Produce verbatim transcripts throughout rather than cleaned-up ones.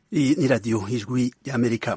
Iyi ni radiyo ijwi y'Amerika.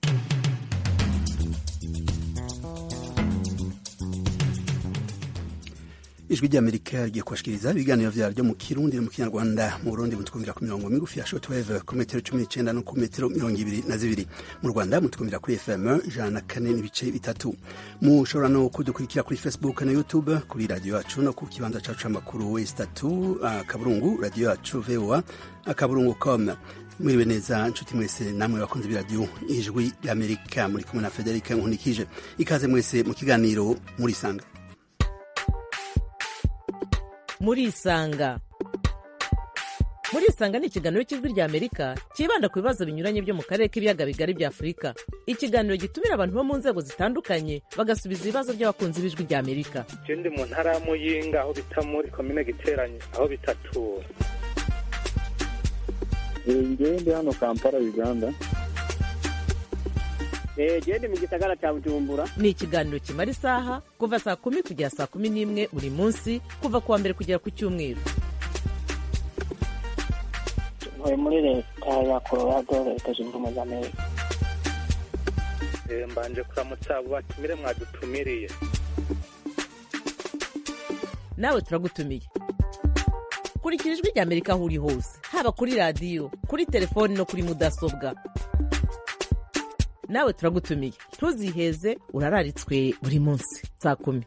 Ijwi ry'Amerika rigiye kubashikiriza ibiganiro vyaryo mu Kirundi no mu Kinyarwanda. Mu Burundi mutwumvira ku mirongo migufi ya shortwave ku metero cumi n'icenda no ku metero mirongo ibiri na zibiri. Mu Rwanda mutwumvira kuri F M ijana na kane n'ibice bitatu. Mushobora no kudukurikira kuri Facebook na YouTube kuri radio yacu no ku kibanza cacu c'amakuru West tatu akaburungu radio yacu V O A akaburungu com. Mwiriwe neza nshuti mwese namwe bakunze b'iradiyo ijwi y'Amerika, muri kumwe na Frederic Nkunikije. Ikaze mwese mu kiganiro muri Sanga. Muri Isanga. Muri Isanga ni ikiganiro cy'ijwi rya Amerika kibanda ku bibazo binyuranye byo mu karere k'ibiyaga bigari bya Afurika. Ikiganiro gitumira abantu bo mu nzego zitandukanye bagasubiza ibibazo by'abakunzi b'ijwi rya Amerika. Je ndi mu ntara ya Muyinga aho bita muri commune Giteranye aho bitatura. Ngewe ndi hano Kampala Uganda. Eh je ndi mu gisagara cya Bujumbura. Ni ikiganiro kimara isaha kuva saa kumi kugera saa kumi n'imwe buri munsi kuva kuwa mbere kugera ku cyumweru. Ntuye muri leta ya Colorado, leta zunze ubumwe za Amerika. Eh mbanje kuramutsa abo batumire mwadutumiriye. Nawe turagutumiye. Kurikira ijwi rya Amerika aho uri hose, haba kuri radio, kuri telefoni no kuri mudasobwa. Nawe turagutumiye, ntuziheze, urararitswe buri munsi saa kumi.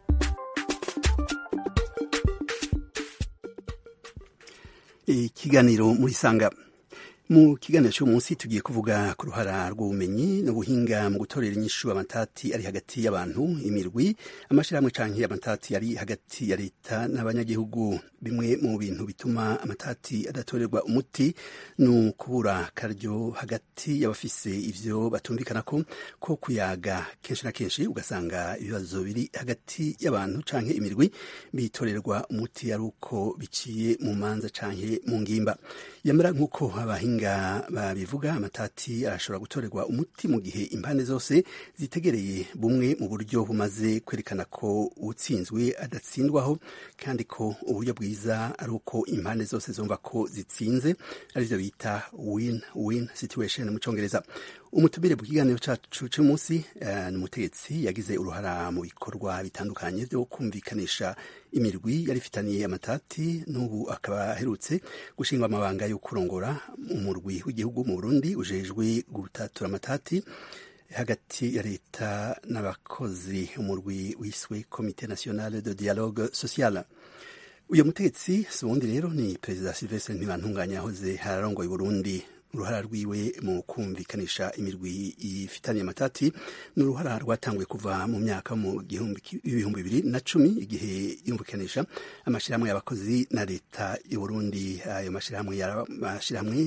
Ikiganiro muri Sanga. Mu kiganiro cy'uyu munsi tugiye kuvuga ku ruhara rw'ubumenyi n'ubuhinga mu gutorera inyishu amatati ari hagati y'abantu, imirwi, amashirahamwe canke amatati ari hagati ya leta n'abanyagihugu. Bimwe mu bintu bituma amatati adatorerwa umuti no kubura karyo hagati y'abafise ivyo batumvikana ko ko kuyaga kenshi na kenshi ugasanga ibibazo biri hagati y'abantu canke imirwi bitorerwa umuti ari uko biciye mu manza canke mu ngimba. Yamara nk'uko abahinga babivuga, amatati arashobora gutorerwa umuti mu gihe impande zose zitegereye bumwe mu buryo bumaze kwerekana ko utsinzwe adatsindwaho, kandi ko uburyo bwiza ari uko impande zose zumva ko zitsinze, arivyo bita win-win situation mu Congereza. Umutumire mu kiganiro cacu c'umunsi uh, ni umutegetsi yagize uruhara mu bikorwa bitandukanye vyo kumvikanisha imirwi yarifitaniye amatati, n'ubu akaba aherutse gushingwa amabanga yo kurongora umurwi w'igihugu mu Burundi ujejwe gutatura amatati hagati ya leta n'abakozi, umurwi wiswe Comité National de Dialogue Social. Uyo mutegetsi subundi rero ni Perezida Sylvestre Ntibantunganya yahoze hararongoye Burundi. Uruhara rwiwe mu kumvikanisha imirwi ifitanye amatati n'uruhara rwatanguye kuva mu myaka mu gihumbi ibihumbi bibiri na cumi, igihe yumvikanisha amashirahamwe y'abakozi na leta y'u Burundi. Ayo mashirahamwe y'amashirahamwe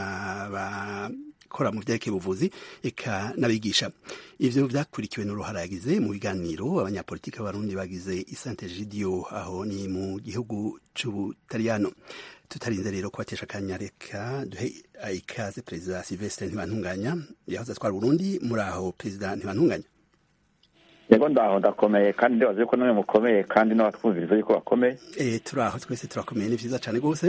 y'abakora mu vyerekeye ubuvuzi eka n'abigisha. Ivyo vyakurikiwe n'uruhara yagize mu biganiro abanyapolitiki b'Abarundi bagize i Sant'Egidio, aho ni mu gihugu c'Ubutaliyano. Tutarinze rero kubatesha akanya, reka duhe ikaze Perezida Sylvestre Ntibantunganya yahoze atwara Burundi. Muri aho Perezida Ntibantunganya? Yego ndaho ndakomeye, kandi ndabaze ko nawe mukomeye, kandi n'abatwumviriza yuko bakomeye. Eh turaho twese turakomeye, ni vyiza cane gose.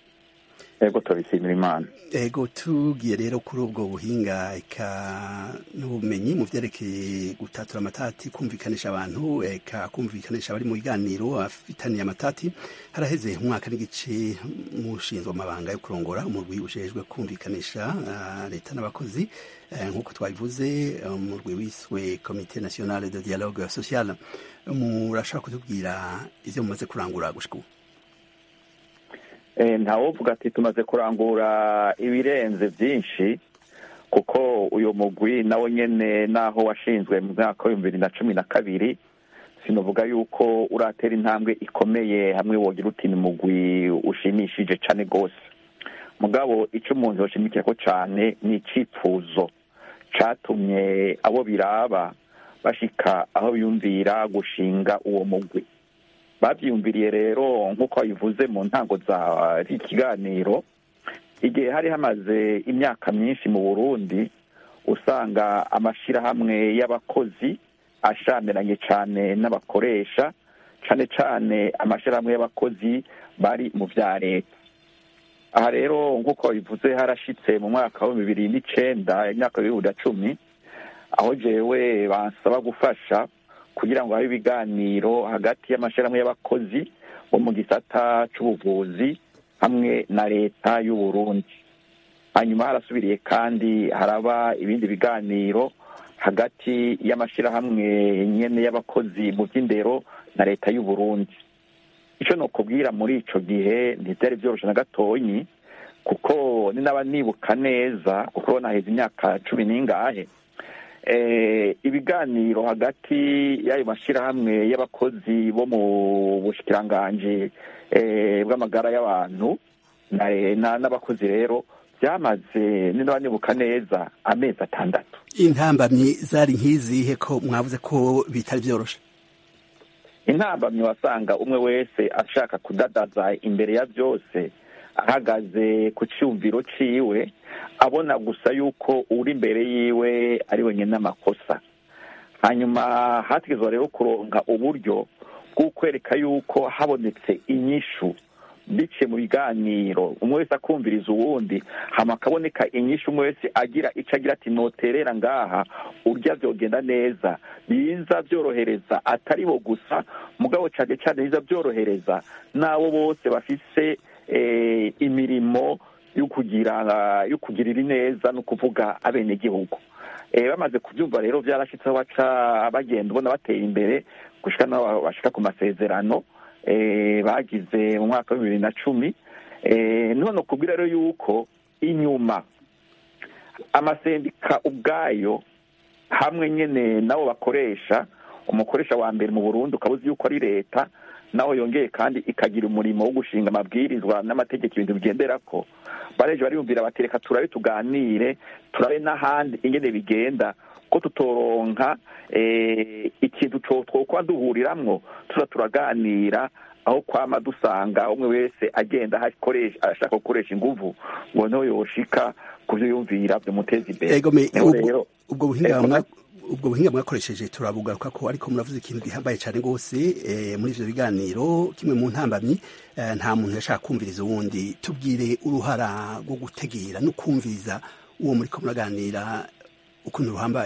Ego tubishimira Imana. Ego tugiye rero kuri ubwo buhinga eka n'ubumenyi mu vyerekeye gutatura amatati, kumvikanisha abantu eka kumvikanisha bari mu biganiro afitaniye amatati. Haraheze umwaka n'igice mushinzwe amabanga yo kurongora umurwi ujejwe kumvikanisha uh, leta n'abakozi, uh, nk'uko twabivuze umurwi wiswe Comité National de Dialogue Social. Murashaka kutubwira ivyo mumaze kurangura gushika ubu? Eh ntawovuga ati tumaze kurangura ibirenze byinshi, kuko uyo mugwi nawo nyene naho washinzwe mu mwaka wa bibiri na cumi na kabiri, sinovuga yuko uratera intambwe ikomeye hamwe wogira uti ni mugwi ushimishije cane gose. Mugabo ico umuntu yoshimikira ko cane ni icipfuzo catumye abo biraba bashika aho biyumvira gushinga uwo mugwi. Bavyumviriye rero nk'uko babivuze mu ntango za ikiganiro, igihe hari hamaze imyaka myinshi mu Burundi usanga amashirahamwe y'abakozi ashamiranye cane n'abakoresha, cane cane amashirahamwe y'abakozi bari mu vya leta. aha rero nk'uko bivuze harashitse mu mwaka wa bibiri n'icenda imyaka bibiri na cumi aho jewe bansaba gufasha kugira ngo habe ibiganiro hagati y'amashirahamwe y'abakozi bo mu gisata c'ubuvuzi hamwe na leta y'u Burundi. Hanyuma harasubiriye kandi haraba ibindi biganiro hagati y'amashirahamwe nyene y'abakozi mu by'indero na leta y'u Burundi. Ico no kubwira muri ico gihe ntivyari vyoroshe na gatonyi kuko ni naba nibuka neza kuko naheze imyaka cumi n'ingahe eh ibiganiro hagati y'ayo mashirahamwe y'abakozi bo mu bushikiranganje eh bw'amagara y'abantu na n'abakozi rero byamaze ni naba nibuka neza amezi atandatu. Intambamyi zari nkizihe ko mwavuze ko bitari vyoroshe? Intambamyi wasanga umwe wese ashaka kudadaza imbere ya byose ahagaze ku cyumviro ciwe abona gusa yuko uri imbere yiwe ari wenyine n'amakosa. Hanyuma hategezwa rero kuronka uburyo bwo kwereka yuko habonetse inyishu bice mu biganiro umwe wese akumviriza uwundi hama kaboneka inyishu umwe wese agira ico agira ati noterera ngaha urya vyogenda neza biza byorohereza atari bo gusa mugabo cyane cyane biza byorohereza nabo bose bafise eh, imirimo yo kugira yo kugirira neza no kuvuga abene gihugu. Eh bamaze kubyumva rero byarashitse baca bagenda ubona bateye imbere gushika no bashika ku masezerano eh bagize mu mwaka wa bibiri na cumi. Eh none kubwira rero yuko inyuma amasendika ubwayo hamwe nyene nabo bakoresha umukoresha wa mbere mu Burundi ukabuzi yuko ari leta naho yongeye kandi ikagira umurimo wo gushinga amabwirizwa n'amategeko ibintu bigenderako bareje bariyumvira batereka turabe tuganire turabe n'ahandi ingene bigenda ko tutoronka eh ikintu cyo twokwa duhuriramwo tuza turaganira aho kwama dusanga umwe wese agenda hakoresha ashaka gukoresha inguvu ngo no yoshika kuvyo yumvira byo muteza imbere. Rero ubwo buhinga ubwo buhinga mwakoresheje turabugaruka ko ariko muravuze ikintu gihambaye cyane gose eh, muri ivyo biganiro kimwe mu ntambamyi eh, nta muntu yashaka kumviriza uwundi. Tubwire uruhara rwo gutegera no kumviriza uwo muri ko muraganira ukuntu ruhambaye.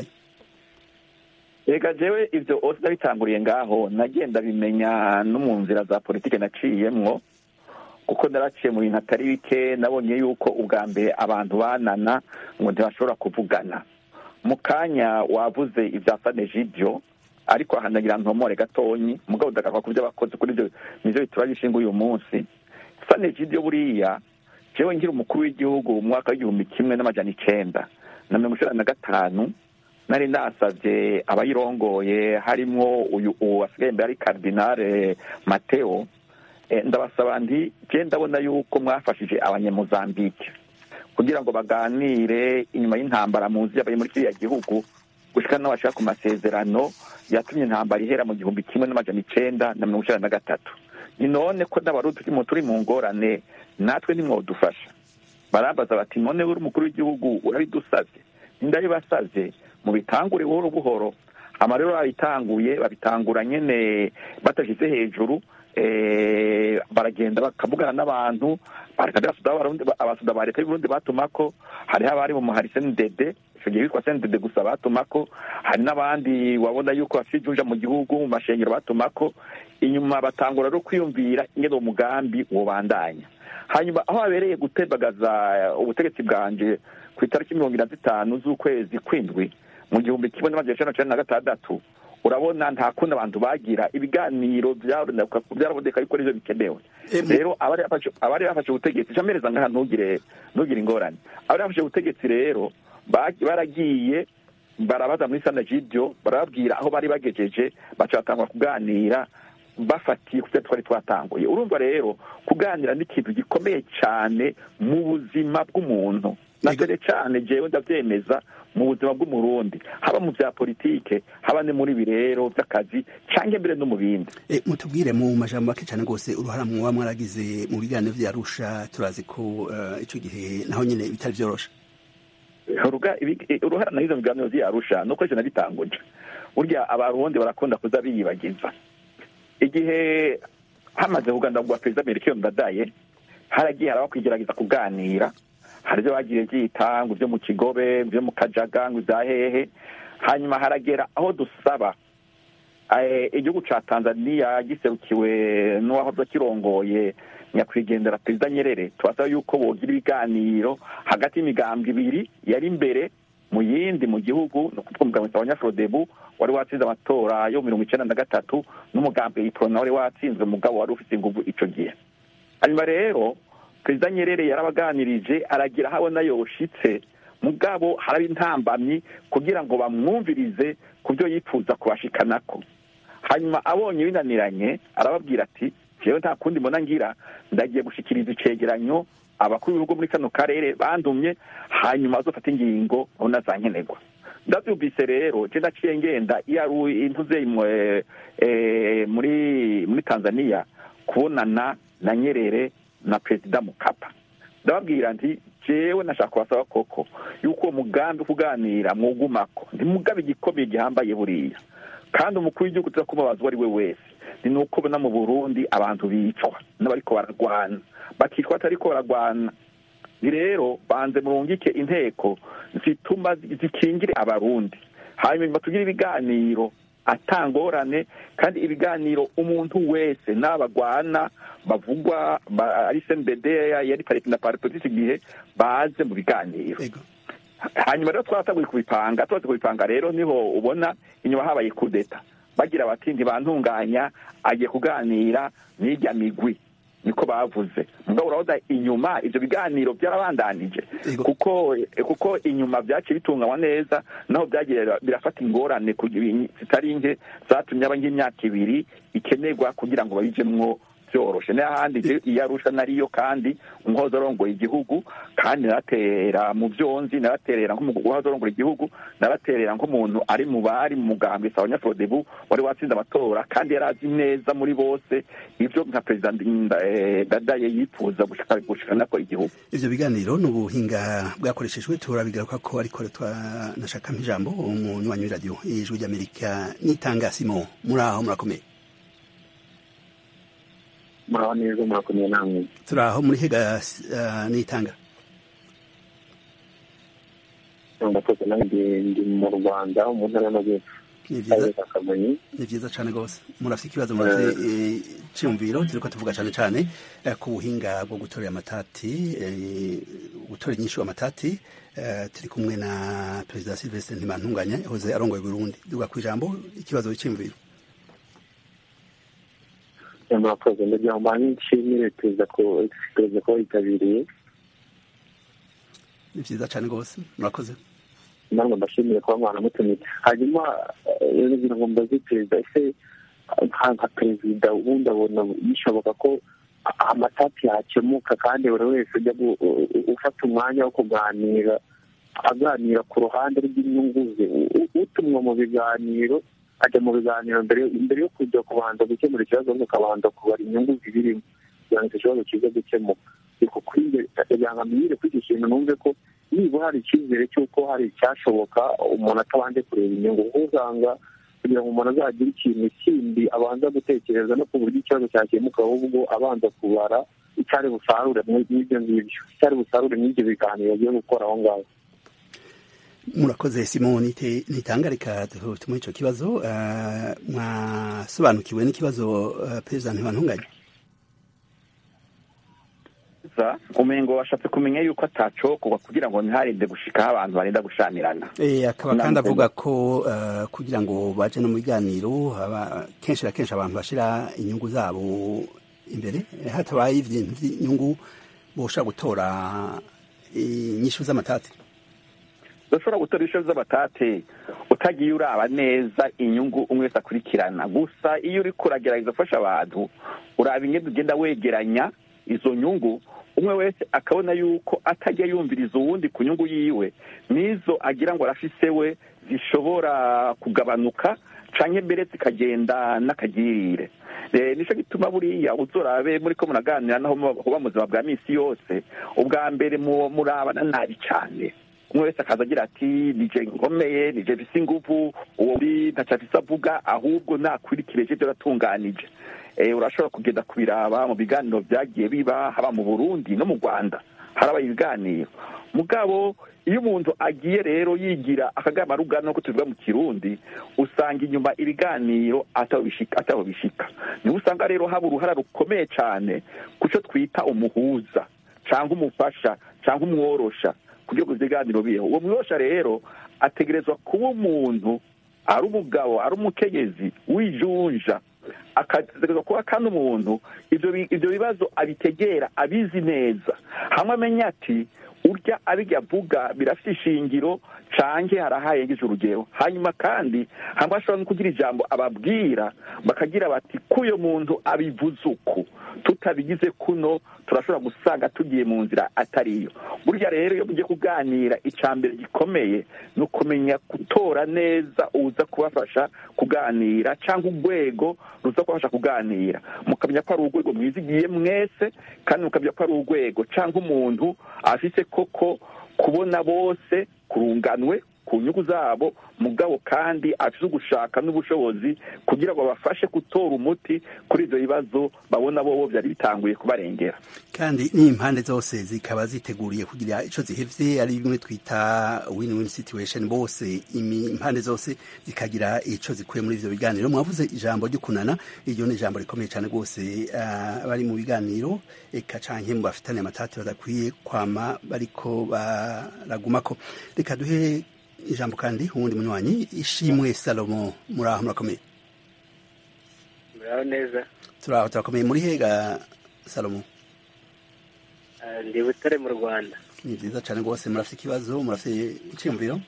Ega jewe ivyo ose bitanguriye ngaho nagenda bimenya no mu nzira za politike naciyemwo kuko naraciye mu bintu atari bike nabonye yuko ubwa mbere abantu banana ngo ntibashobora kuvugana. Mukanya wavuze ivyafane jidyo ariko ahanagira ntomore gatonyi mugabo ndagaruka ku by'abakozi kuri byo nizo bituragishinga uyu munsi. Fane jidyo buriya jewe ngira umukuru w'igihugu mu mwaka w'igihumbi kimwe n'amajana icenda na mirongo icenda na gatanu nari nasavye abayirongoye harimwo uyu uwasigaye mbere ari Cardinal Mateo e, ndabasaba ndi je ndabona yuko mwafashije abanyamuzambike kugira ngo baganire inyuma y'intambara muzi yabaye muri kiriya gihugu gushika n'abashaka ku masezerano yatumye intambara ihera mu gihumbi kimwe n'amajana icenda na mirongo icenda na gatatu. Ni none ko n'abarundi turi mu turi mu ngorane natwe nimwodufasha. Barambaza bati none uri umukuru w'igihugu urabidusavye ndabibasavye mu bitangure buhoro buhoro. Amarero babitanguye babitangura nyene batashize hejuru eh baragenda bakavugana n'abantu barakadira abarundi abasuda ba leta y'Uburundi batumako hari habari mu Hariseni Dede ico gihe bitwa Sen Dede gusa batumako hari n'abandi wabona yuko afijunja mu gihugu mu mashengero batumako inyuma batangura ro kwiyumvira ingene umugambi wo bandanya. Hanyuma aho abereye gutebagaza ubutegetsi bwanje ku itariki mirongo ine na zitanu z'ukwezi kwindwi mu gihumbi kimwe n'amajana icenda na gatandatu urabona nta kundi abantu bagira ibiganiro byaraboneka yuko arizo bikenewe. Rero abari bafashe abari bafashe ubutegetsi camereza ngaha ntugire ntugire ingorane abari bafashe ubutegetsi rero baragiye barabaza muri sana jidyo barababwira aho bari bagejeje bacatangwa kuganira bafatiye ku twari twatanguye. Urumva rero kuganira n'ikintu gikomeye cyane mu buzima bw'umuntu natwe cyane jewe ndavyemeza mu buzima bw'umurundi haba mu bya politike haba ne muri birero by'akazi canke mbere no mu bindi. E, mutubwire mu majambo make cyane gose uruhara mwa mwaragize mu biganiro vya Arusha turazi ko uh, ico gihe naho nyene bitari vyorosha. Uruga uruhara nahizo mu biganiro vya Arusha nuko je nabitanguje urya abarundi barakunda kuza biyibagiza igihe hamaze kuganda kwa Perezida Melchior Ndadaye haragiye haraba kwigerageza kuganira, hari ibyo bagiye byita ngo ibyo mu Kigobe, ibyo mu Kajaga, ngo ibya hehe. Hanyuma haragera aho dusaba igihugu cya Tanzania giserukiwe n'uwahoze kirongoye nyakwigendera Perezida Nyerere, twasaba yuko bogira ibiganiro hagati y'imigambwe ibiri yari imbere mu yindi mu gihugu, no kuvuga umugambwe wa Nyafodebu wari watsinze amatora yo mirongo icyenda na gatatu n'umugambwe Iprona wari watsinze umugabo wari ufite inguvu ico gihe. Hanyuma rero Perezida Nyerere yarabaganirije aragira habona yoshitse, mugabo haraba intambamyi kugira ngo bamwumvirize ku byo yifuza kubashikanako. Hanyuma abonye binaniranye arababwira ati jewe nta kundi mbona ngira, ndagiye gushikiriza icegeranyo abakuru b'ibihugu muri kano karere bandumye, hanyuma azofata ingingo abona zankenerwa. Ndavyumvise rero je ndaciye ngenda iyo intuze muri muri Tanzania kubonana na Nyerere na Perezida Mkapa. Ndababwira nti jewe nashaka kubasaba koko yuko umugambi kuganira mwugumako ntimugabe igikomeye gihambaye buriya, kandi umukuru w'igihugu tuza kumubazwa ari we wese ni nuko bona mu Burundi abantu bicwa n'abariko baragwana, bakicwa atariko baragwana. Ni rero banze murungike inteko zituma zikingire abarundi, hanyuma tugire ibiganiro atangorane, kandi ibiganiro umuntu wese n'abagwana bavugwa ari C N D D yari parite na parite gihe baze mu biganiro. Hanyuma rero twataguye kubipanga twataguye kubipanga rero niho ubona inyuma habaye kudeta, bagira bati ntibantunganya agiye kuganira n'ijya migwi, niko bavuze. Mugabo urahoda inyuma ivyo biganiro byarabandanije, kuko kuko inyuma byaci bitunganywa neza, naho byagiye birafata ingorane zitari nke zatumye abanyimyaka ibiri ikenerwa kugira ngo babijemwo byoroshe. N'ahandi iyo Arusha nariyo kandi umuhoza arongoye igihugu, kandi naratera mu vyonzi, naraterera nk'umuhoza arongoye igihugu, naraterera nk'umuntu ari mu bari mu mugambwe wa Nyafodebu wari watsinze amatora, kandi yarazi neza muri bose ivyo nka President Dadaye yifuza gushikana ko igihugu. Ivyo biganiro n'ubuhinga bwakoreshejwe turabigaruka ko ariko nashaka ijambo umunywanyi w'iradio Ijwi ry'Amerika Nitanga Simon. Muraho murakomeye? Muraho neza murakomeye namwe? Turaho muri hega Nitanga? Ndakoze nanjye ndi mu Rwanda mu ntara y'Amajyepfo. Ni vyiza cane gose. Murafite ikibazo murafite cyumviro turiko tuvuga cane cane ku buhinga bwo gutorera amatati, gutorera inyishu amatati. Turi kumwe na Perezida Sylvestre Ntibantunganya yahoze arongoye Burundi. Duga kwijambo ikibazo cy'imviro. Murakoze, ndagira ngo nshimire perezida ko perezida ko yitabiriye. Ni vyiza cane gose, murakoze. Namwe mbashimire kuba mwana mutumye. Hanyuma rero ngo mbaze perezida, ese nka perezida ubundi abona bishoboka ko amatati yakemuka kandi buri wese ujya ufata umwanya wo kuganira, aganira ku ruhande rw'inyungu ze, utumwa mu biganiro ajya mu biganiro mbere imbere yo kujya kubanza gukemura ikibazo mukabanza kubara inyungu zibirimo kugira ngo ikibazo kize gukemuka. Ariko kuri kugira ngo amenyere kuri iki kintu numve ko niba hari icyizere cy'uko hari icyashoboka umuntu atabanje kureba inyungu, kuko usanga kugira ngo umuntu azagire ikintu kindi abanza gutekereza no ku buryo ikibazo cyakemuka, ahubwo abanza kubara icyari busarure n'ibyo ngibyo, icyari busarure n'ibyo biganiro agiye gukora aho ngaho. Murakoze Simon Nitanga, reka tumuhe ico kibazo. Mwasobanukiwe n'ikibazo Perezida Ntibantunganya? Umengo washatse kumenya yuko atacokorwa kugira ngo ntiharinde gushikaho abantu barenda gushamirana. Eh, akaba kandi avuga ko kugira ngo baje no mu biganiro kenshi na kenshi abantu bashira inyungu zabo imbere, hatabaye ivy'inyungu boshobora gutora inyishu z'amatati. Bashobora gutora inyishu z'amatati utagiye uraba neza inyungu umwe wese akurikirana. Gusa iyo uri kuragerageza gufasha abantu uraba ingendo ugenda wegeranya izo nyungu, umwe wese akabona yuko atajya yumviriza uwundi ku nyungu yiwe, nizo agira ngo arafise we zishobora kugabanuka canke mbere zikagenda n'akagirire. Nico gituma buriya uzorabe muri ko munaganira naho muba muzima bwa misi yose, ubwa mbere murabana nabi cane. Umwe wese akaza agira ati nije ngomeye, nije bisi inguvu, uwo uri ntacafise avuga, ahubwo nakwirikireje byo ratunganije. urashobora kugenda kubiraba mu biganiro byagiye biba haba mu Burundi no mu Rwanda haraba ibiganiro mugabo iyo umuntu agiye rero yigira akagama rugano ko tuvuga mu Kirundi usanga inyuma ibiganiro ataho bishika ataho bishika ni usanga rero haba uruhara rukomeye cyane kuco twita umuhuza cyangwa umufasha cyangwa umworosha kugira ngo ibiganiro biyeho uwo mworosha rero ategerezwa kuba umuntu ari umugabo ari umukenyezi wijunja akategerezwa kuba kandi umuntu ivyo ivyo bibazo abitegera abizi neza hamwe amenya ati urya abijya avuga birafite ishingiro canke harahaye ngize urugero hanyuma kandi hamwe ashobora no kugira ijambo ababwira bakagira bati kuyo muntu abivuze uku tutabigize kuno turashobora gusanga tugiye mu nzira atariyo burya rero iyo mugiye kuganira icambere gikomeye no kumenya gutora neza uza kubafasha kuganira cyangwa urwego ruza kubafasha kuganira mukamenya ko ari urwego mwizigiye mwese kandi mukamenya ko ari urwego cyangwa umuntu afise koko kubona bose kurunganwe ku nyungu zabo mugabo kandi afise ugushaka n'ubushobozi kugira ngo bafashe gutora umuti kuri ivyo bibazo babona bobo byari bitanguye kubarengera kandi n'impande zose zikaba ziteguriye kugira ico zihevye ari bimwe twita win-win situation bose impande zose zikagira ico zikuye muri ivyo biganiro mwavuze ijambo ryo kunana iryo ni ijambo rikomeye cyane rwose abari mu biganiro eka canke mu bafitanye amatati badakwiye kwama bariko baragumako reka duhe ijambo kandi uwundi munywanyi Ishimwe Salomo muraho murakomeye muraho neza turaho turakomeye muri hega Salomo ndi Butare mu Rwanda ni byiza cyane rwose murafite ikibazo murafite icyumviro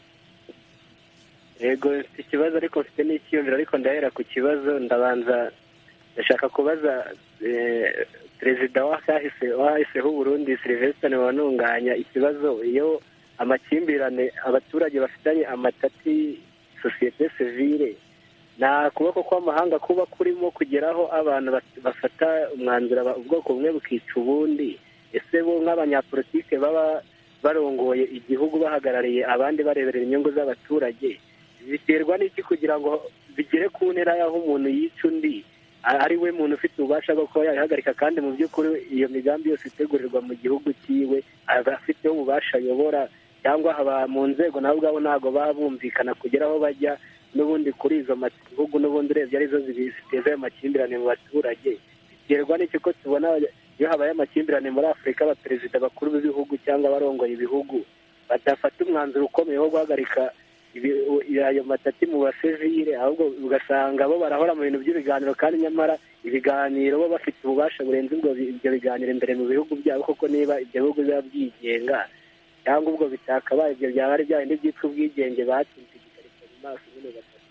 yego mfite ikibazo ariko mfite n'icyumviro ariko ndahera ku kibazo ndabanza ndashaka kubaza perezida wahise wahiseho Burundi Sylvestre Ntibantunganya ikibazo iyo amakimbirane abaturage bafitanye amatati sosiyete sivile na kuboko kw'amahanga kuba kurimo kugeraho abantu bafata umwanzuro ubwoko bumwe bukica ubundi ese bo nk'abanyapolitike baba barongoye igihugu bahagarariye abandi bareberera inyungu z'abaturage biterwa n'iki kugira ngo bigere ku ntera y'aho umuntu yica undi ari we muntu ufite ububasha bwo kuba yabihagarika kandi mu by'ukuri iyo migambi yose itegurirwa mu gihugu cyiwe afiteho ububasha ayobora cyangwa haba mu nzego nabo ubwabo ntabwo baba bumvikana kugera aho bajya n'ubundi kuri izo bihugu n'ubundi urebye arizo ziteza ayo makimbirane mu baturage biterwa n'iki ko tubona iyo habaye amakimbirane muri Afurika abaperezida bakuru b'ibihugu cyangwa abarongoye ibihugu badafata umwanzuro ukomeye wo guhagarika ayo matati mu basivile ahubwo ugasanga bo barahora mu bintu by'ibiganiro kandi nyamara ibiganiro bo bafite ububasha burenze ubwo ibyo biganiro imbere mu bihugu byabo koko niba ibyo bihugu biba byigenga cyangwa ubwo bitakabaye ibyo byaba ari bya bindi byitwa ubwigenge batsinze igikarito mu maso nyine batatu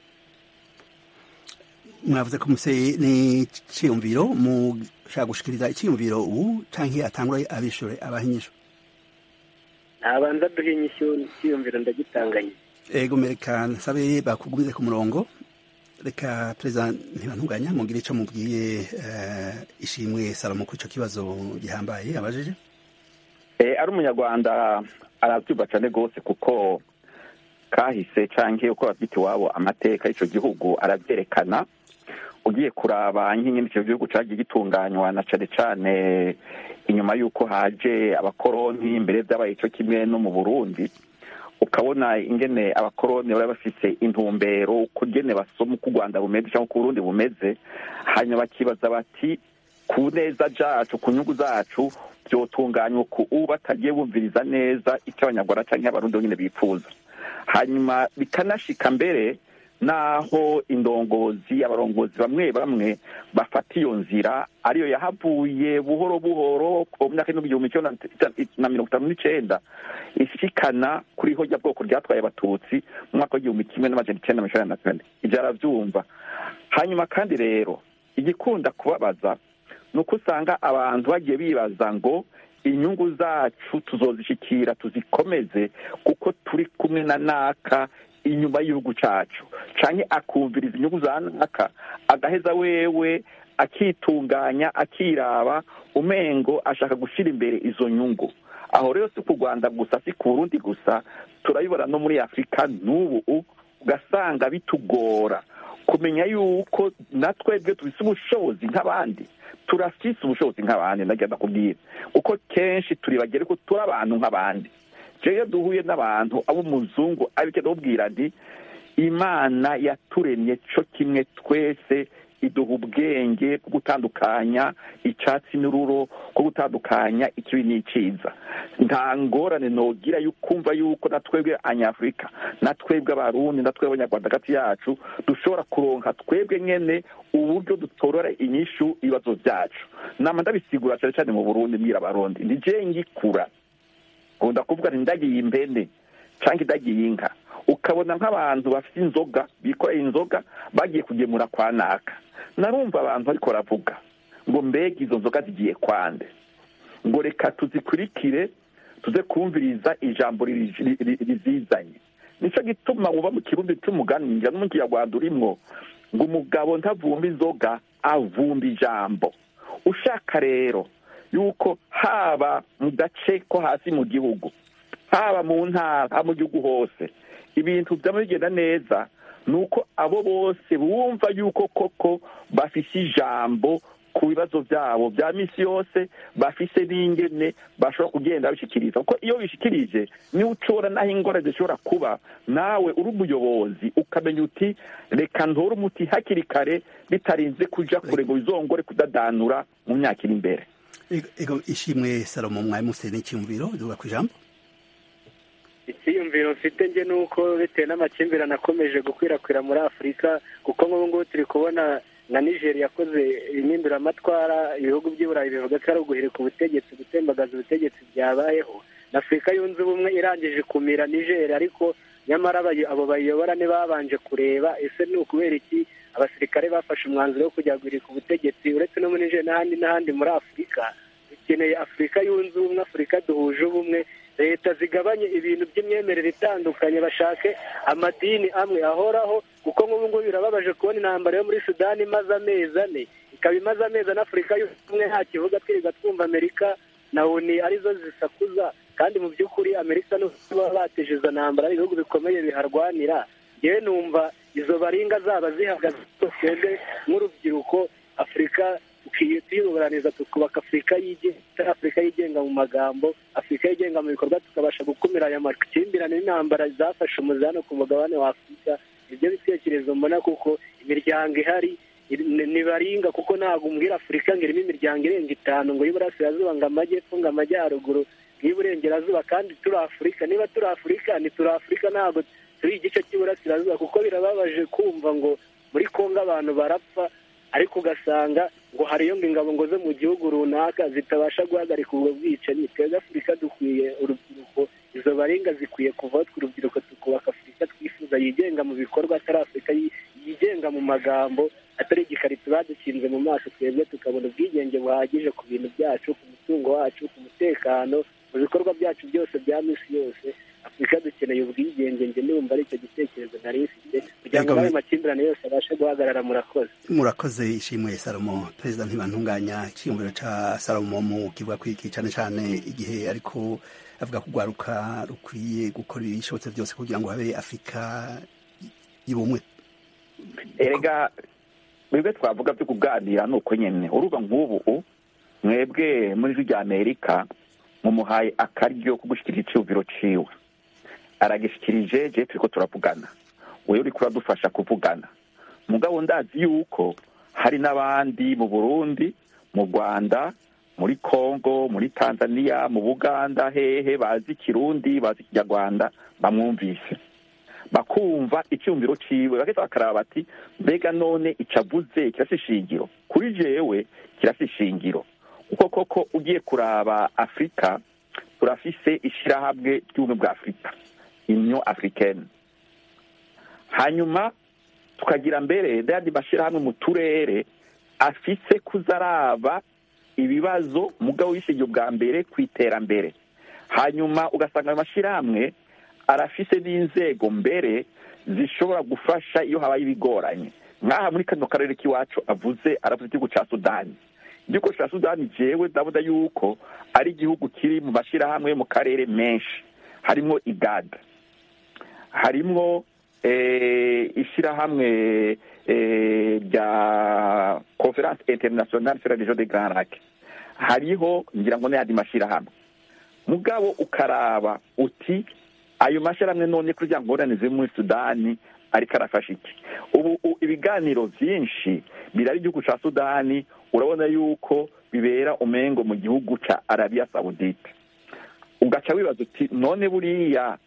mwavuze ko museye n'iciyumviro mushaka gushikiriza iciyumviro ubu canke atangura abishure abahinyisho nabanza duhinyisho iciyumviro ndagitanganye ego mereka nsabe bakugumize ku murongo reka perezida Ntibantunganya mugire ico mubwiye Ishimwe Salomo kuri ico kibazo gihambaye abajije ari umunyarwanda arabyumva cyane rwose kuko kahise canke uko babyita iwabo amateka y'icyo gihugu arabyerekana ugiye kuraba nk'ingene icyo gihugu cagiye gitunganywa na cane cane inyuma y'uko haje abakoroni imbere vyabaye ico kimwe no mu Burundi ukabona ingene abakoroni bari bafise intumbero kugene basoma uko u Rwanda bumeze cyangwa uko Burundi bumeze hanyuma bakibaza bati ku neza jacu ku nyungu zacu byotunganywa ku ubu batagiye bumviriza neza icyo abanyarwanda cyangwa abarundi nyine bifuza hanyuma bikanashika mbere naho indongozi abarongozi bamwe bamwe bafata iyo nzira ariyo yahavuye buhoro buhoro ku myaka y'igihumbi kimwe na mirongo itanu n'icenda ishikana kuri hojya bwoko ryatwaye abatutsi mu mwaka w'igihumbi kimwe n'amajana icenda na mirongo icenda na kane ibyo aravyumva hanyuma kandi rero igikunda kubabaza nuko usanga abantu bagiye bibaza ngo inyungu zacu tuzozishikira tuzikomeze kuko turi kumwe na naka inyuma y'igihugu cacu canke akumviriza inyungu za naka agaheza wewe akitunganya akiraba umengo ashaka gushira imbere izo nyungu aho rero si ku Rwanda gusa si ku Burundi gusa turabibona no muri Afurika n'ubu ugasanga bitugora kumenya yuko natwebwe tubise ubushobozi nk'abandi turafise ubushobozi nk'abandi ndagenda kubwira uko kenshi turi bagere ko turi abantu nk'abandi jewe duhuye n'abantu abo muzungu abike dobwira nti Imana yaturemye cyo kimwe twese iduha ubwenge bwo gutandukanya icyatsi n'ururo bwo gutandukanya ikibi n'icyiza nta ngorane nogira yukumva yuko natwebwe Anyafurika natwebwe abarundi natwebwe abanyarwanda hagati yacu dushobora kuronka twebwe nyene uburyo dutorora inyishu ibibazo byacu nama ndabisigura cyane cyane mu Burundi mbwira abarundi ndije ngikura nkunda kuvuga nti ndagiye impene cyangwa ndagiye inka ukabona nk'abantu bafite inzoga bikoreye inzoga bagiye kugemura kwa naka narumva abantu ariko ravuga ngo mbega izo nzoga zigiye kwande ngo reka tuzikurikire tuze kumviriza ijambo rizizanye nico gituma uba mu kirundi cy'umugani ngira no mu Kinyarwanda urimwo ngo umugabo ntavumba inzoga avumba ijambo ushaka rero yuko haba mu gace ko hasi mu gihugu haba mu ntara mu gihugu hose ibintu byama bigenda neza nuko abo bose bumva yuko koko bafise ijambo ku bibazo byabo bya misi yose bafise n'ingene bashobora kugenda bishikiriza kuko iyo bishikirije ni ucora naho ingorane zishobora kuba nawe uri umuyobozi ukamenya uti reka ntore umuti hakiri kare bitarinze kuja kure ngo bizongore kudadanura mu myaka iri imbere. Ego ishimwe Salomo mwari mufite n'icyumviro duga ku ijambo. Icyiyumviro mfite nge nuko bitewe n'amakimbirane akomeje gukwirakwira muri Afurika kuko nk'ubu ngubu turi kubona na Nigeria yakoze impinduramatwara ibihugu by'Iburayi bivuga ko ari uguhirika ubutegetsi gutembagaza ubutegetsi byabayeho na Afurika yunze ubumwe irangije kumira Nigeria ariko nyamara abo bayobora ntibabanje kureba ese ni ukubera iki abasirikare bafashe umwanzuro wo kujya guhirika ubutegetsi uretse no muri Nigeria n'ahandi n'ahandi muri Afurika dukeneye Afurika yunze ubumwe Afurika duhuje ubumwe leta zigabanye ibintu by'imyemerere itandukanye bashake amadini amwe ahoraho kuko nk'ubu ngubu birababaje kubona intambara yo muri Sudani imaze amezi ane ikaba imaze amezi ane Afurika y'ubumwe nta kivuga twirirwa twumva Amerika na Oni arizo zisakuza kandi mu by'ukuri Amerika n'uba bateje izo ntambara ibihugu bikomeye biharwanira yewe numva izo baringa zaba zihagaze twebwe nk'urubyiruko Afurika tuyuburaniza tukubaka Afurika yigenga Afurika yigenga mu magambo Afurika yigenga mu bikorwa tukabasha gukumira aya makimbirane n'intambara zafashe umuzano ku mugabane wa Afurika ibyo bitekerezo mbona kuko imiryango ihari nibaringa kuko ntabwo umbwira Afurika ngo irimo imiryango irenga itanu ngo y'Iburasirazuba ngo amajyepfo ngo amajyaruguru y'Iburengerazuba kandi turi Afurika niba turi Afurika ni turi Afurika ntabwo turi igice cy'Iburasirazuba kuko birababaje kumva ngo muri Kongo abantu barapfa ariko ugasanga ngo hariyo ngo ingabo ngo zo mu gihugu runaka zitabasha guhagarika ubwo bwicanyi twebwe Afurika dukwiye urubyiruko izo baringa zikwiye kuvaho tw'urubyiruko tukubaka Afurika twifuza yigenga mu bikorwa atari Afurika yigenga mu magambo atari igikarito badukinze mu maso twebwe tukabona ubwigenge buhagije ku bintu byacu ku mutungo wacu ku mutekano mu bikorwa byacu byose bya misi yose Afurika dukeneye ubwigenge nge ndumva ari icyo gitekerezo nari mfite kugira ngo ayo makimbirane yose abashe guhagarara murakoze murakoze ishimwe Salomo perezida ntibantunganya icyiyumviro ca Salomo mu kivuga kwiki cyane cyane igihe ariko avuga kugwaruka rukwiye gukora ibishobotse byose kugira ngo habe Afurika y'ubumwe. Erega mwebwe twavuga byo kuganira nuko nyene uruba nk'ubu mwebwe muri ijwi rya Amerika mumuhaye akaryo ko gushikira icyumviro ciwe aragishikirije je turiko turavugana wewe uri kuradufasha kuvugana mugabo ndazi yuko hari n'abandi mu Burundi mu Rwanda muri Kongo muri Tanzania mu Buganda hehe bazi Kirundi bazi Kinyarwanda bamwumvise bakumva icyumviro ciwe baketse bakaraba bati mbega none icavuze kirasishingiro kuri jewe kirasishingiro uko koko ugiye kuraba Afrika turafise ishirahamwe ry'ubumwe bwa Afrika Union Africaine hanyuma tukagira mbere ndandi bashirahamwe mu turere afise kuzaraba ibibazo mugabo w'ishingiro bwa mbere kwiterambere hanyuma ugasanga amashirahamwe arafise n'inzego mbere zishobora gufasha iyo habaye ibigoranye nkaha muri kano karere k'iwacu avuze aravuze igihugu ca Sudani igihugu ca Sudani jewe ndavuga yuko ari igihugu kiri mu mashirahamwe mu karere menshi harimo I G A D harimwo ishirahamwe rya conference internationale sur la région des Grands Lacs hariho ngira ngo n'ayandi mashyirahamwe mugabo ukaraba uti ayo mashyirahamwe none kuri rya ngorane ziri muri Sudani ariko arafasha iki ubu ibiganiro byinshi birari igihugu cya Sudani urabona yuko bibera umengo mu gihugu cya Arabia Saudite ugaca wibaza uti none buriya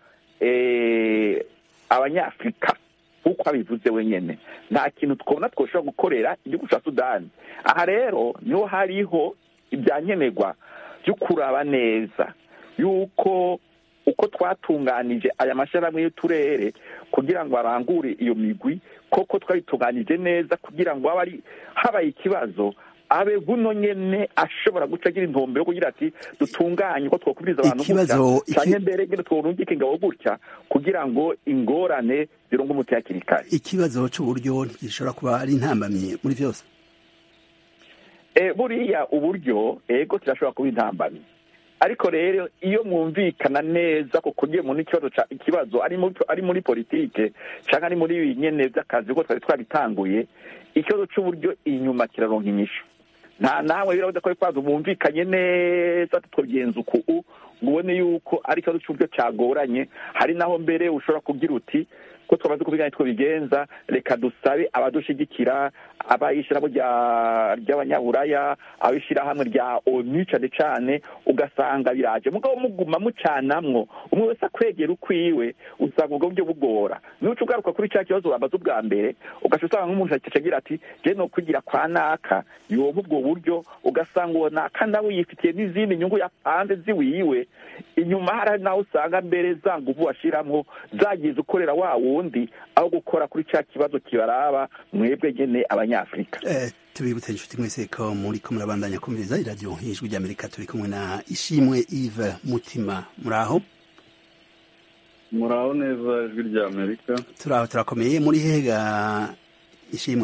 abanyafurika nk'uko abivuze wenyine nta kintu twabona twoshobora gukorera igihugu cya Sudani aha rero niho hariho ibyankenerwa byo kuraba neza yuko uko twatunganije aya mashyirahamwe y'uturere kugira ngo arangure iyo migwi koko twayitunganije neza kugira ngo abe habaye ikibazo abe buno nyene ashobora guca agira intumbero kugira ati dutunganye ko twokubiriza abantu gutya cyane mbere ngene tworungike ingabo gutya kugira ngo ingorane zirongo umuti hakiri kare. Ikibazo cy'uburyo gishobora kuba ari intambamye muri byose. E, buriya uburyo ego kirashobora kuba intambamye ariko rero iyo mwumvikana neza ko kugiye mu n'ikibazo ikibazo ari muri ari muri politike cyangwa ari muri nyene by'akazi ko twari twabitanguye ikibazo cy'uburyo inyuma kiraronka inyishu nta nawe biravuga ko kwazo bumvikanye neza tugenza uku ubone yuko ari ikibazo cy'uburyo cyagoranye hari naho mbere ushobora kugira uti ko twabaze kubigana two bigenza reka dusabe abadushigikira abayishiramo rya ry'abanyaburaya abishira hamwe rya ONU cyane cyane ugasanga biraje mugabo muguma mucanamwo umwe wese akwegera ukwiwe usanga ubwo buryo bugora nuco ugaruka kuri cya kibazo babaza ubwa mbere ugasanga nk'umuntu acagira ati je no kugira kwa naka yoba ubwo buryo ugasanga uwo naka nawe yifitiye n'izindi nyungu yapanze ziwiwe inyuma hari nawe usanga mbere zanga ubu washiramwo zagize ukorera wa wundi aho gukora kuri cya kibazo kibaraba mwebwe nyene abanyafrika. Eh, tubibutse inshuti mwese ko muri ko murabandanya kumviriza iradiyo Ijwi ry'Amerika turi kumwe na Ishimwe Yves Mutima muraho muraho neza Ijwi ry'Amerika turaho turakomeye muri hega Ishimwe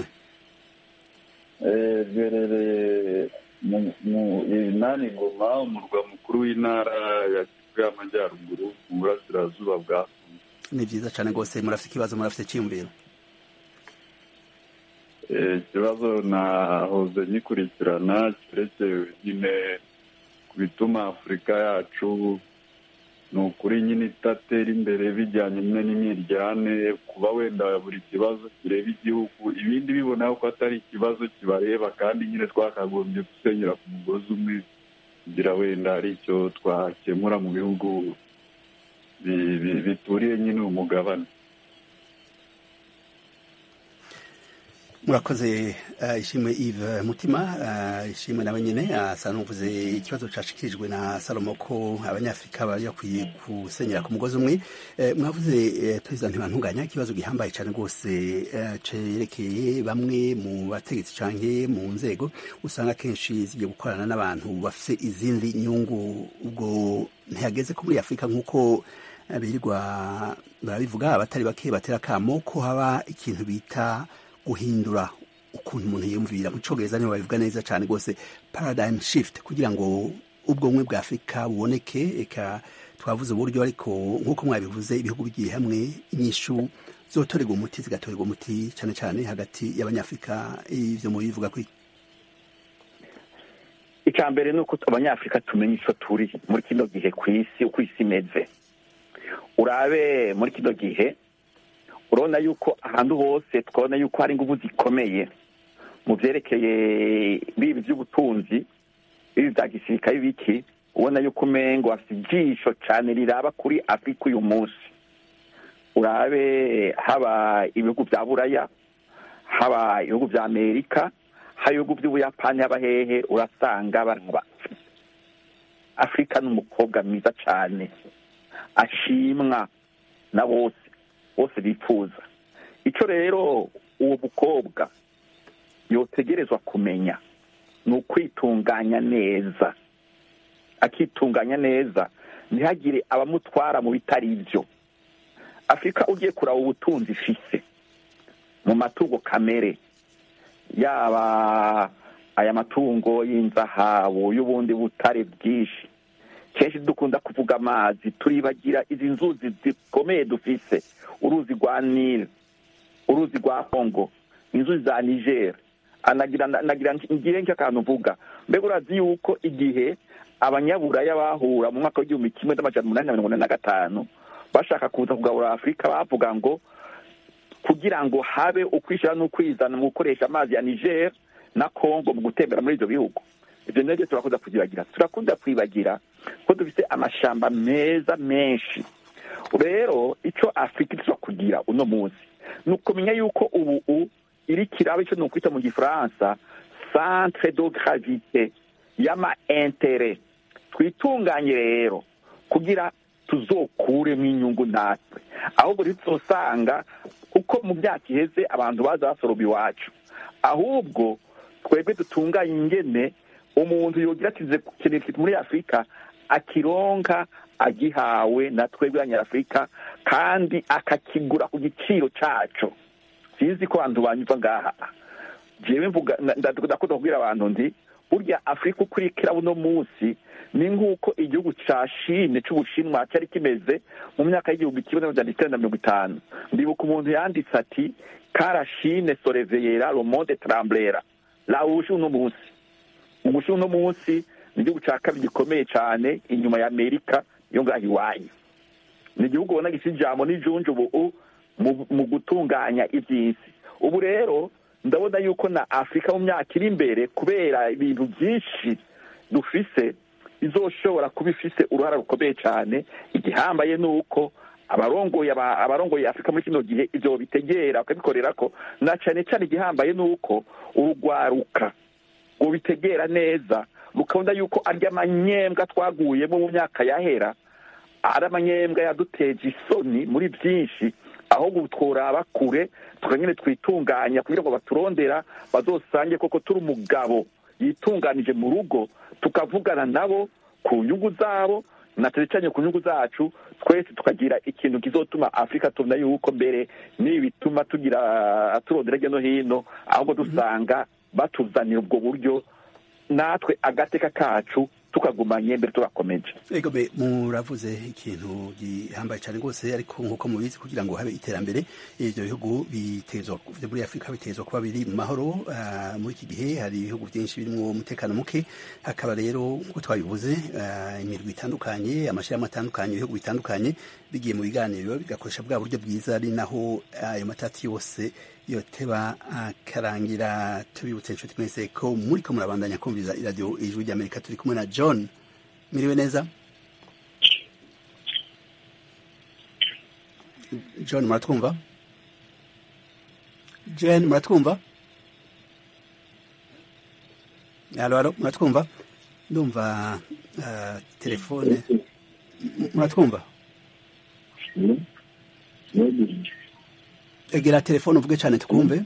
eh gerere mu inani Goma umurwa mukuru w'intara ya Kivu y'Amajyaruguru mu burasirazuba bwa ni byiza cyane rwose murafite ikibazo murafite cyiyumviro ikibazo nahoze nyikurikirana cyerekeye nyine ku bituma Afurika yacu ni ukuri nyine itatera imbere bijyanye n'imyiryane kuba wenda buri kibazo kireba igihugu ibindi bibona ko atari ikibazo kibareba kandi nyine twakagombye gusenyera ku mugozi umwe kugira wenda ari icyo twakemura mu bihugu bituriye nyine umugabane. Murakoze uh, Ishimwe Yves Mutima uh, Ishimwe nawe nyene asa n'uvuze ikibazo cashikirijwe na Salomo ko abanyafrika bari bakwiye kusenyera ku mugozi umwe uh, mwavuze uh, President Ntibantunganya ikibazo gihambaye cyane rwose uh, cerekeye bamwe mu bategetsi canke mu nzego usanga kenshi zigiye gukorana n'abantu bafite izindi nyungu ubwo ntihageze ko muri Afrika nk'uko birirwa barabivuga abatari bake batera kamo ko haba ikintu bita guhindura ukuntu umuntu yumvira mu Congereza niho babivuga neza cyane rwose paradigm shift kugira ngo ubwonko bwa Afrika buboneke eka twavuze uburyo ariko nk'uko mwabivuze ibihugu bigiye hamwe inyishu zotorerwa umuti zigatorerwa umuti cyane cyane hagati y'abanyafrika ivyo mu bivuga kuri icambere nuko abanyafrika tumenye ico turi muri kino gihe kwisi uko isi imeze urabe muri kino gihe urabona yuko ahantu hose twabona yuko hari ingufu zikomeye mu byerekeye bibi by'ubutunzi bibi bya gisirikare biki ubona yuko umengo afite ijisho cyane riraba kuri Afurika uyu munsi urabe haba ibihugu bya Buraya haba ibihugu bya Amerika haba ibihugu by'Ubuyapani haba hehe urasanga baraba Afurika n'umukobwa mwiza cyane ashimwa na bose bose bifuza icyo rero uwo mukobwa yotegerezwa kumenya ni ukwitunganya neza akitunganya neza ntihagire abamutwara mu bitari ibyo Afurika ugiye kuraba ubutunzi ifise mu matungo kamere yaba aya matungo y'inzahabu y'ubundi butare bwinshi kenshi dukunda kuvuga amazi turibagira izi nzuzi zikomeye dufise uruzi rwa Nile uruzi rwa Kongo inzuzi za niger anagira nagira ngiye nk'akantu mvuga mbega urazi yuko igihe abanyaburaya bahura mu mwaka w'igihumbi kimwe n'amajana umunani na mirongo ine na gatanu bashaka kuza kugabura afurika bavuga ngo kugira ngo habe ukwishyira n'ukwizana mu gukoresha amazi ya niger na congo mu gutembera muri ibyo bihugu. ibyo nabyo turakunda kuzibagira turakunda kwibagira ko dufite amashamba meza menshi. rero icyo afurika ishobora kugira uno munsi ni ukumenya yuko ubu iri kiraba icyo ni ukwita mu gifaransa centre de gravité y'ama intere. twitunganye rero kugira tuzokuremo inyungu natwe, ahubwo ntituzosanga kuko mu myaka iheze abantu baza basoroba iwacu, ahubwo twebwe dutunganye ingene umuntu yogira atize kintu muri Afurika akironka agihawe na twebwe abanyafurika kandi akakigura ku giciro cyacu. sinzi ko abantu banyumva ngaha jewe mvuga ndakunda kubwira abantu ndi burya Afurika ukurikira buno munsi ni nk'uko igihugu ca Chine c'Ubushinwa cyari kimeze mu myaka y'igihumbi kimwe n'amajana icyenda na mirongo itanu. ndibuka umuntu yanditse ati kara Chine soreveyera le monde tremblera. la ushi uno munsi ubushi uno munsi ni igihugu ca kabiri gikomeye cyane inyuma ya Amerika yo ngaho iwanyu. ni igihugu ubona gifite ijambo n'ijunju ubu mu gutunganya iby'isi. ubu rero ndabona yuko na Afurika mu myaka iri imbere kubera ibintu byinshi dufise izoshobora kuba ifise uruhara rukomeye cyane. igihambaye ni uko abarongoye abarongoye Afurika muri kino gihe ibyo bitegera bakabikorera ko, na cyane cyane igihambaye ni uko urugwaruka ubitegera neza rukabona yuko arya amanyembwa twaguyemo mu myaka yahera ari amanyembwa yaduteje isoni muri byinshi, aho gutwara kure tukanyine twitunganya kugira ngo baturondera bazosange koko turi umugabo yitunganije mu rugo, tukavugana nabo ku nyungu zabo na cyane ku nyungu zacu, twese tukagira ikintu kizotuma Afurika tubona yuko mbere nibi bituma tugira turondera hirya no hino, ahubwo dusanga batuzanira ubwo buryo natwe agateka kacu tukagumanye mbere turakomeje. Ego be muravuze ikintu gihambaye cyane rwose, ariko nkuko mubizi kugira ngo habe iterambere ibyo bihugu bitezwa muri Afurika bitezwa kuba biri mu mahoro. Uh, muri iki gihe hari ibihugu byinshi birimo umutekano muke, hakaba rero nkuko twabivuze uh, imirwi itandukanye amashyirahamwe atandukanye ibihugu bitandukanye bigiye mu biganiro bigakoresha bwa buryo bwiza, ari naho ayo uh, matati yose yoteba akarangira. tubibutse inshuti mwese ko muri ko murabandanya kumviza iradiyo ijwi ry'Amerika. turi kumwe na John. Miriwe neza John, muratwumva? John, muratwumva? Alo, alo, muratwumva? Ndumva uh, telefone. Muratwumva? Egera telefone uvuge cyane tukumve.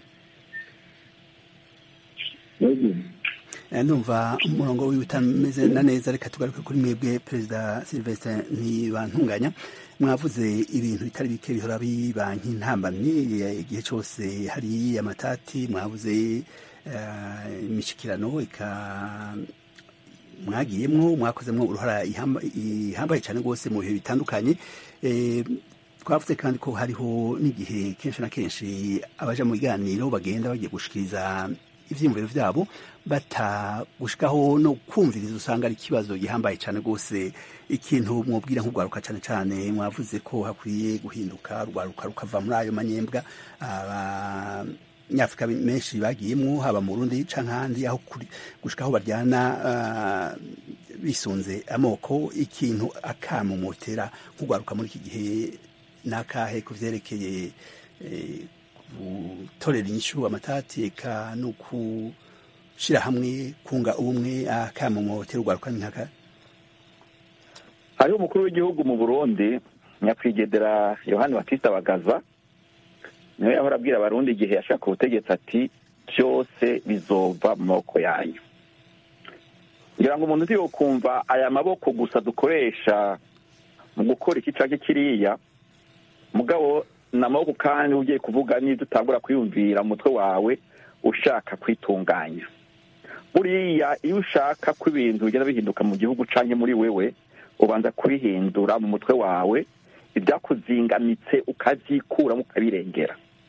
Ndumva umurongo w'ibitameze na neza. Reka tugaruke kuri mwebwe Perezida Sylvestre Ntibantunganya. Mwavuze ibintu bitari bike bihora biba nk'intambamyi igihe cyose hari amatati. Mwavuze imishikirano ika mwagiyemwo mwakozemwo uruhara ihambaye cyane rwose mu bihe bitandukanye. Twavuze kandi ko hariho n'igihe kenshi na kenshi abaja mu biganiro bagenda bagiye gushikiriza ivyiyumviro vyabo batagushikaho no kumviriza, usanga ari ikibazo gihambaye cyane rwose. ikintu mwubwira nk'urwaruka cyane cyane mwavuze ko hakwiye guhinduka urwaruka rukava muri ayo manyembwa abanyafurika menshi bagiyemwo, haba mu Burundi canke ahandi, aho gushikaho baryana uh, bisunze amoko. ikintu akamumotera nk'urwaruka muri iki gihe nakahe kuvyerekeye eh, gutorera inyishu amatati eka no kushira hamwe kunga ubumwe akamumotera urwaruka nkaka? hariho umukuru w'igihugu mu Burundi nyakwigendera Yohani Batista Bagaza, niwe yahora abwira abarundi igihe yashaka ubutegetsi ati byose bizova mu maboko yanyu. ngira ngo umuntu yo kumva aya maboko gusa dukoresha mu gukora iki canke kiriya, mugabo namaboko kandi ugiye kuvuga n'ibyo utangura kwiyumvira mutwe wawe ushaka kwitunganya. buriya iyo ushaka ko ibintu bigenda bihinduka mu gihugu canke muri wewe, ubanza kubihindura mu mutwe wawe, ibyakuzingamitse ukavyikuramo ukabirengera.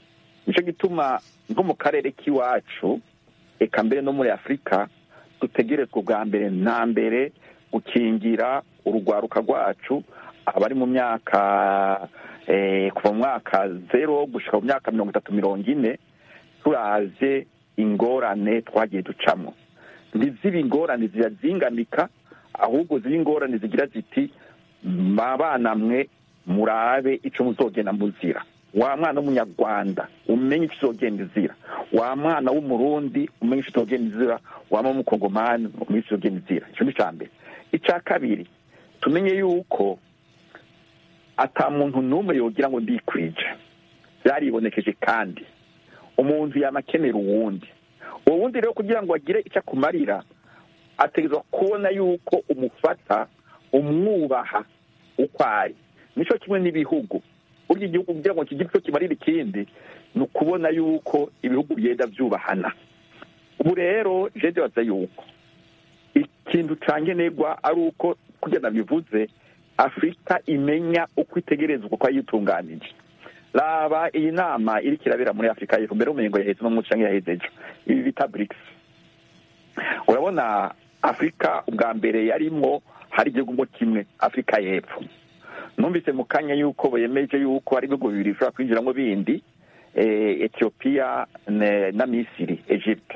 nicyo gituma nko mu karere k'iwacu eka mbere no muri afurika dutegerezwa ubwa mbere na mbere gukingira urugwaruka rwacu abari mu myaka kuva mu mwaka zero gushika mu myaka mirongo itatu mirongo ine turaze ingorane twagiye ducamo ntizibe ingorane zirazingamika ahubwo ziba ingorane zigira ziti abana mwe murabe icyo muzogenda muzira wa mwana w'umunyarwanda umenye icyo uzogenda izira wa mwana w'umurundi umenye icyo uzogenda izira wa mwana w'umukongomani umenye icyo uzogenda izira icyo ni icya mbere icya kabiri tumenye yuko ata muntu n'umwe yogira ngo ndikwije byaribonekeje kandi umuntu yamakenera uwundi uwo wundi rero kugira ngo agire icyo akumarira ategerezwa kubona yuko umufata umwubaha uko ari nicyo kimwe n'ibihugu burya igihugu kugira ngo kigire icyo kimarira ikindi ni ukubona yuko ibihugu byenda byubahana ubu rero jeje baza yuko ikintu cangenerwa ari uko kugira bivuze Afrika imenya uko itegerezwa uko yitunganije raba iyi nama iri kirabera muri Afrika y'Epfo mbere umengo yaheze no mu canke yaheze ejo ibi bita BRICS urabona Afrika ubwa mbere yarimwo hari igihugu kimwe Afrika y'Epfo numvise mu kanya yuko bemeje yuko hari ibihugu bibiri bishobora kwinjiramo bindi Ethiopia na Misiri Egypt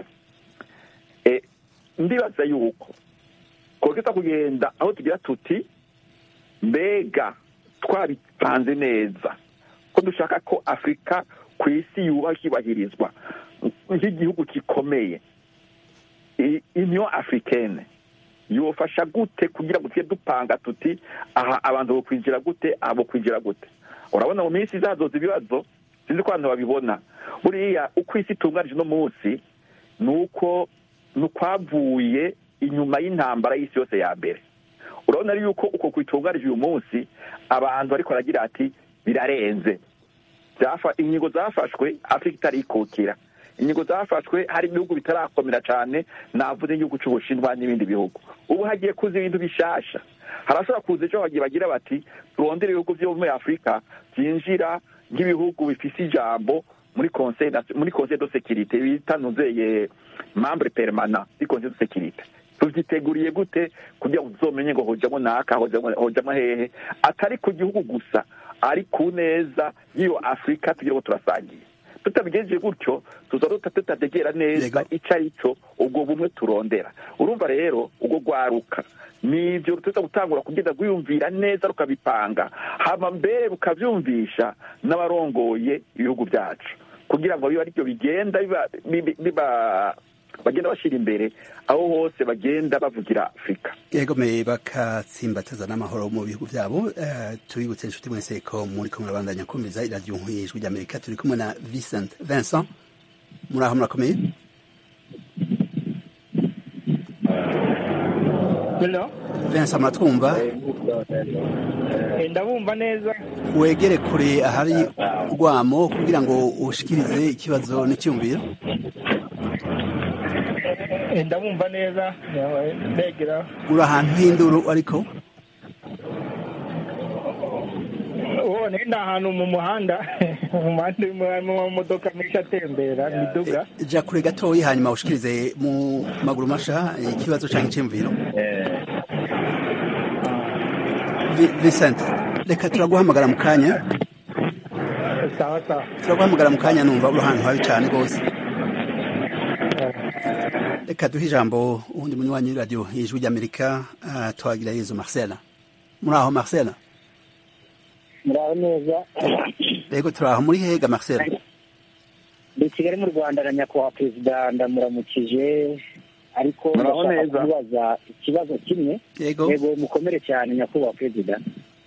ndibaza yuko kogeza kugenda aho tugira tuti mbega twabipanze neza ko dushaka ko Afrika ku isi yubahirizwa nk'igihugu gikomeye Union Africaine yofasha gute kugira ngo tujye dupanga tuti aha abantu bo kwinjira gute abo kwinjira gute urabona mu minsi izazoza ibibazo sinzi ko abantu babibona buriya uko isi itunganije no munsi nuko nukwavuye inyuma y'intambara y'isi yose ya mbere urabona ari yuko uko kwitunganije uyu munsi abantu bariko baragira ati birarenze zafa inyigo zafashwe Afrika itarikukira inyigo zafashwe hari ibihugu bitarakomera cyane navuze igihugu cy'Ubushinwa n'ibindi bihugu ubu hagiye kuza ibintu bishasha harashobora kuza ejo bagiye bagira bati turondere ibihugu byo muri Afrika byinjira nk'ibihugu bifise ijambo muri conseil muri conseil de sécurité bitanuzeye membre permanent du conseil de sécurité tuvyiteguriye gute kugira ngo uzomenye ngo hojamo naka hojamo hehe atari ku gihugu gusa ari ku neza y'iyo Afrika tugira ngo turasangiye tutabigejeje gutyo tuzaruta tutategera neza icyo ari cyo ubwo bumwe turondera urumva rero ubwo gwaruka nivyo tuza gutangura kugenda gwiyumvira neza rukabipanga hama mbere bukavyumvisha n'abarongoye ibihugu byacu kugira ngo biba aribyo bigenda biba bagenda bashira imbere aho hose bagenda bavugira Afrika yego me bakatsimbataza n'amahoro mu bihugu byabo uh, tubibutse inshuti mwese ko muri ko murabandanya kumviza iradiyo nk'ijwi ry'Amerika turi kumwe na Vincent Vincent muraho murakomeye Hello Vincent matwumva ndabumva neza wegere kure ahari rwamo kugira ngo ushikirize ikibazo n'icyumviro ndabumva neza ndegera uri ahantu h'induru ariko uwo ni ahantu mu muhanda mu muhanda mu modoka menshi atembera miduga ja kure gatoyi hanyuma ushikirize mu maguru masha ikibazo cyangwa icyumviro Vincent reka turaguhamagara mu kanya sawa sawa turaguhamagara mu kanya numva uri ahantu habi cyane rwose reka duhe ijambo uwundi munywanyi w'iradiyo y'ijwi ry'Amerika uh, twagira Yezu Marcela muraho Marcela muraho neza yego turaho muri hega Marcela ndi Kigali mu Rwanda na nyakubahwa perezida ndamuramukije ariko ndashaka kubaza ikibazo kimwe yego yego mukomere cyane nyakubahwa perezida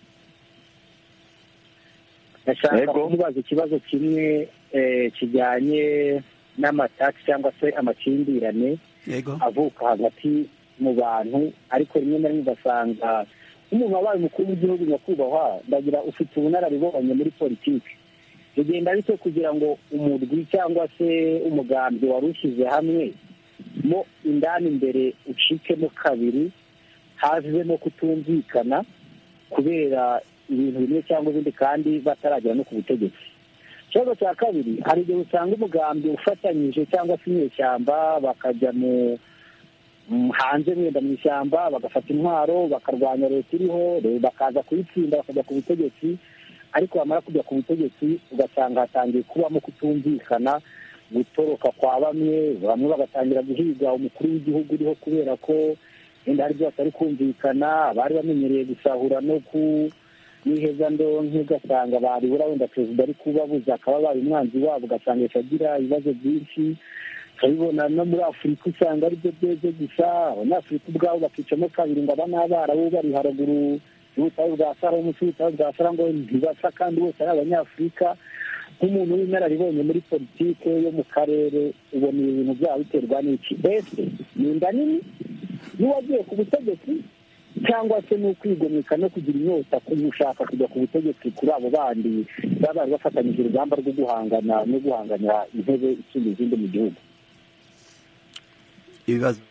ndashaka kubaza ikibazo kimwe eh, kijyanye n'amataki cyangwa se amakimbirane avuka hagati mu bantu ariko rimwe na rimwe ugasanga umuntu wabaye umukuru w'igihugu nyakubahwa ndagira ufite ubunararibonye muri politiki bigenda bito kugira ngo umurwi cyangwa se umugambi wari ushyize hamwe mo indani imbere ucikemo kabiri hazemo kutumvikana kubera ibintu bimwe cyangwa ibindi kandi bataragera no ku butegetsi ikibazo cya kabiri, hari igihe usanga umugambi ufatanyije cyangwa se inyeshyamba bakajya mu hanze wenda mu ishyamba bagafata intwaro bakarwanya leta iriho, bakaza kuyitsinda bakajya ku butegetsi, ariko bamara kujya ku butegetsi ugasanga hatangiye kubamo kutumvikana, gutoroka kwa bamwe, bamwe bagatangira guhiga umukuru w'igihugu uriho kubera ko wenda hari byose ari kumvikana, abari bamenyereye gusahura no ku n'iheza ndonke ugasanga baribura wenda perezida ari kubabuza akaba baye umwanzi wabo, ugasanga agira ibibazo byinshi. turabibona no muri afurika usanga aribyo byeze gusa, abanyafurika ubwabo bakicamo kabiri ngo aba n'abarabu bari haruguru y'ubutayu bwa sahara, munsi y'ubutayu bwa sahara ngo ntibasa kandi bose ari abanyafurika. Nk'umuntu w'inararibonye muri politike yo mu karere ubona ibintu byaba biterwa n'iki? Mbese ni inda nini n'uwagiye ku butegetsi cyangwa se n'ukwigomeka no kugira inyota gushaka kujya ku butegetsi kuri abo bandi baba bari bafatanyije urugamba rwo guhangana no guhanganya intebe isumba izindi mu gihugu? Ibibazo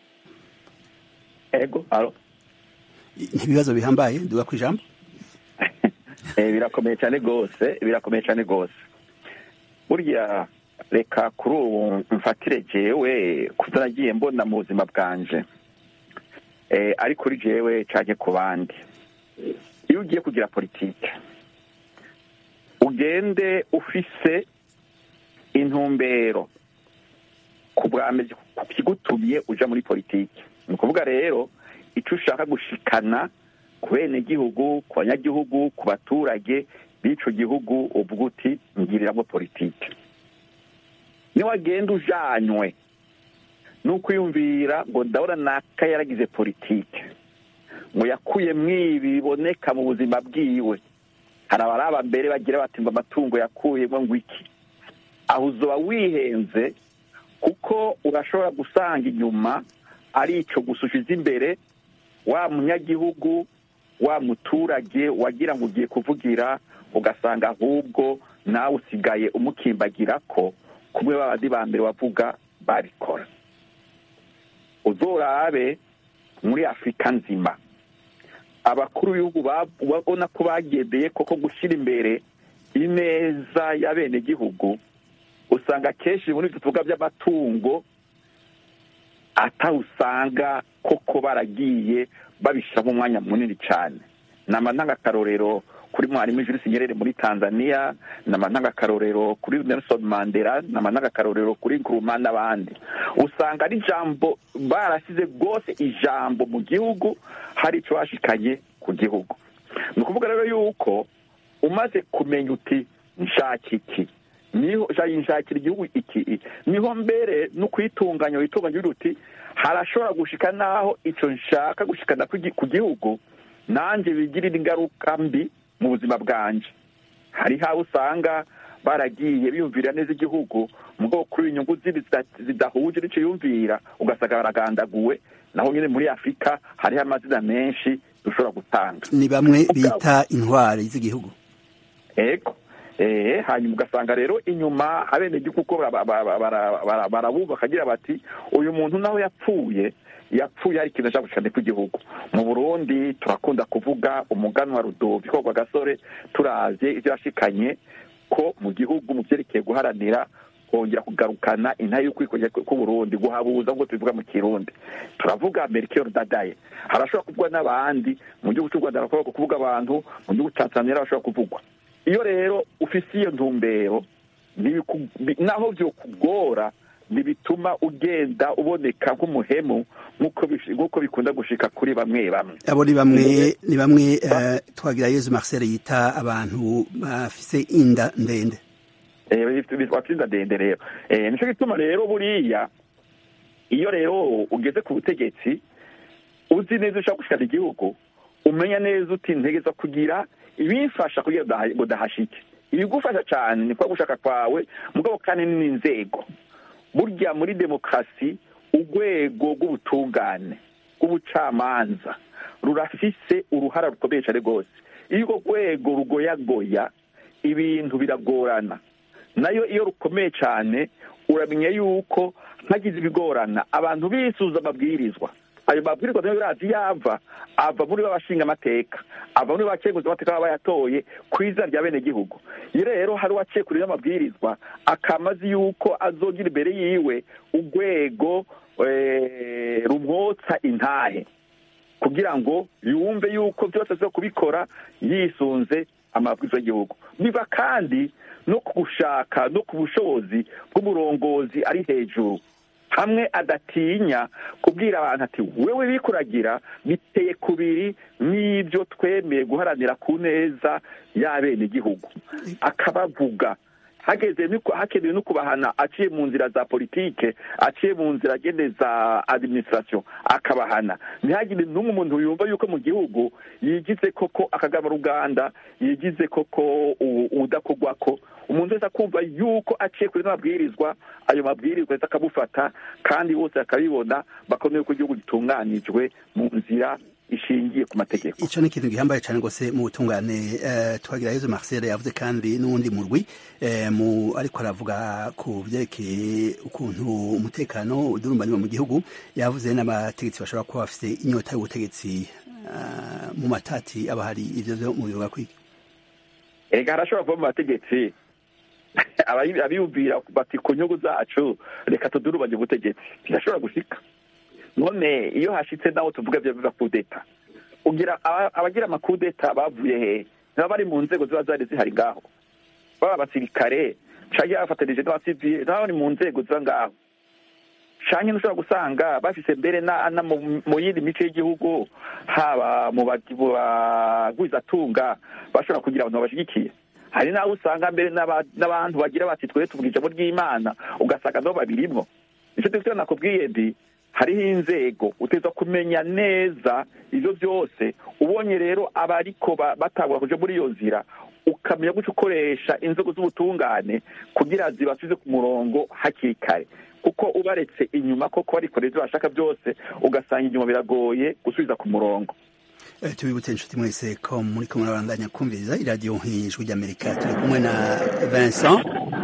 ego alo ibibazo bihambaye duga ku ijambo. eh birakomeye cyane gose, birakomeye cyane gose. Burya reka kuri ubu mfatire jewe kutaragiye mbona mu buzima bwanje, eh ariko kuri jewe caje ku bandi. Iyo ugiye kugira politike ugende ufise intumbero kubwameze kigutumye uja muri politike, ni ukuvuga rero icyo ushaka gushikana ku bene gihugu, ku banyagihugu, ku baturage b'ico gihugu, uvuga uti ngiriramo politike. Niwagenda ujanywe n'ukwiyumvira ngo ndabona naka yaragize politike, ngo yakuye mwibi biboneka mu buzima bwiwe, hari abaraba mbere bagira bati ngo amatungo yakuyemo ngo iki, aho uzoba wihenze, kuko urashobora gusanga inyuma ari ico gusushiza imbere wa munyagihugu, wa muturage wagira ngo ugiye kuvugira, ugasanga ahubwo nawe usigaye umukimbagira ko kumwe babandi ba mbere wavuga barikora. Uzorabe muri Afrika nzima abakuru b'ibihugu babona ko bagendeye koko gushyira imbere ineza y'abene gihugu, usanga kenshi muri tuvuga by'amatungo atawusanga koko baragiye babishamo umwanya munini cyane. Nama ntangakarorero kuri Mwalimu Julius Nyerere muri Tanzania, nama ntangakarorero kuri Nelson Mandela, nama ntangakarorero kuri Nkrumah n'abandi. Usanga ari jambo barasize gose ijambo mu gihugu, hari icyo bashikanye ku gihugu. Ni ukuvuga rero yuko umaze kumenya uti nshaka iki, niho nshakira igihugu iki, niho mbere no kwitunganya witunganya uti harashobora gushika naho icyo nshaka gushikana ku gihugu nanjye bigirira ingaruka mbi mu buzima bwanje. Hari hawe usanga baragiye biyumvira neza igihugu mugabo kuri inyungu zidahuje n'icyo yumvira ugasanga baragandaguwe. Naho nyine muri Afrika hariho amazina menshi dushobora gutanga, ni bamwe bita intwari z'igihugu. Ego eh hanyuma ugasanga rero inyuma abene gihugu ko barabuba bakagira bati uyu muntu naho yapfuye yapfuye ari kintu cyashakane ku gihugu. Mu Burundi turakunda kuvuga umuganwa Rudoviko kwa Gasore, turavye ivyo yashikanye ko mu gihugu mu byerekeye guharanira kongera kugarukana intaye y'ukwikojya ku Burundi, guhabuza ngo tubivuga mu Kirundi. Turavuga Melchior Ndadaye, harashobora kuvugwa n'abandi mu gihugu cy'u Rwanda, harashobora kuvuga abantu mu gihugu cya Tanzania harashobora kuvugwa. Iyo rero ufise iyo ntumbero naho byo kugora ntibituma ugenda uboneka nk'umuhemu nk'uko bikunda gushika kuri bamwe bamwe. Abo ni bamwe ni bamwe twagira Yezu Marcel yita abantu bafise inda ndende. Eh bafise inda ndende rero eh nico gituma rero buriya iyo rero ugeze ku butegetsi uzi neza ushaka gushika igihugu, umenya neza uti ntegeza kugira ibifasha kugira ngo dahashike. Ibigufasha cyane ni kwa gushaka kwawe mugabo kandi n'inzego. Burya muri demokrasi urwego rw'ubutungane rw'ubucamanza rurafise uruhara rukomeye cyane rwose. Iyo urwego rugoyagoya ibintu biragorana, nayo iyo rukomeye cyane uramenye yuko ntagize ibigorana abantu bisuza amabwirizwa ayo mabwirizwa nayo birazi yava ava muri babashinga amateka ava muri bakenguza amateka baba yatoye kwiza rya bene gihugu. Rero hari waciye kuri amabwirizwa akamazi yuko azogira imbere yiwe urwego rumwotsa intahe kugira ngo yumve yuko byose zo kubikora yisunze amabwirizwa y'igihugu. Biva kandi no kugushaka no ku bushobozi bw'umurongozi ari hejuru, hamwe adatinya kubwira abantu ati wewe bikuragira biteye kubiri n'ibyo twemeye guharanira ku neza y'abene igihugu, akabavuga hageze hakenewe no kubahana aciye mu nzira za politike, aciye mu nzira agende za administration akabahana. Ntihagire n'umwe umuntu yumva yuko mu gihugu yigize koko akagaba ruganda, yigize koko udakogwako. Umuntu wese akumva yuko aciye kuri mabwirizwa, ayo mabwirizwa akamufata kandi bose akabibona, bakomeye ko igihugu gitunganijwe mu nzira ishingiye ku mategeko. Ico ni ikintu gihambaye cyane gose mu butungane. Uh, twagira Yezu Marcel yavuze kandi n'undi murwi uh, mu ariko aravuga ku vyerekeye ukuntu umutekano udurumbanywa mu gihugu, yavuze n'abategetsi bashobora kuba bafite inyota y'ubutegetsi uh, mu matati abahari. Ivyo vyo mu bivuga kwiki? Ega harashobora kuba mu bategetsi abiyumvira bati ku nyungu zacu reka tudurubanye ubutegetsi, birashobora gushika. None iyo hashitse nawo tuvuga bya biva kudeta, ugira abagira amakudeta bavuye he? Naba bari mu nzego ziba zari zihari ngaho, baba abasirikare canke abafatanije n'abasivile, nabo ni mu nzego ziba ngaho. Canke nushobora gusanga bafise mbere na, na mu yindi mice y'igihugu, haba mu bagwizatunga bashobora kugira abantu babashigikiye. Hari naho usanga mbere n'abantu bagira bati twe tuvuga ijambo ry'Imana, ugasanga nabo babirimwo. Nico dukira nakubwiye ndi hariho inzego uteza kumenya neza ivyo byose. Ubonye rero abariko batangura kuja muri iyo nzira, ukamenya guca ukoresha inzego z'ubutungane kugira zibasubize ku murongo hakiri kare, kuko ubaretse inyuma koko barikora ivyo bashaka byose, ugasanga inyuma biragoye gusubiza ku murongo. Uh, tubibutse inshuti mwese ko muri ko murabandanya kumviriza iradiyo nk'ijwi ry'Amerika. Turi kumwe na Vincent.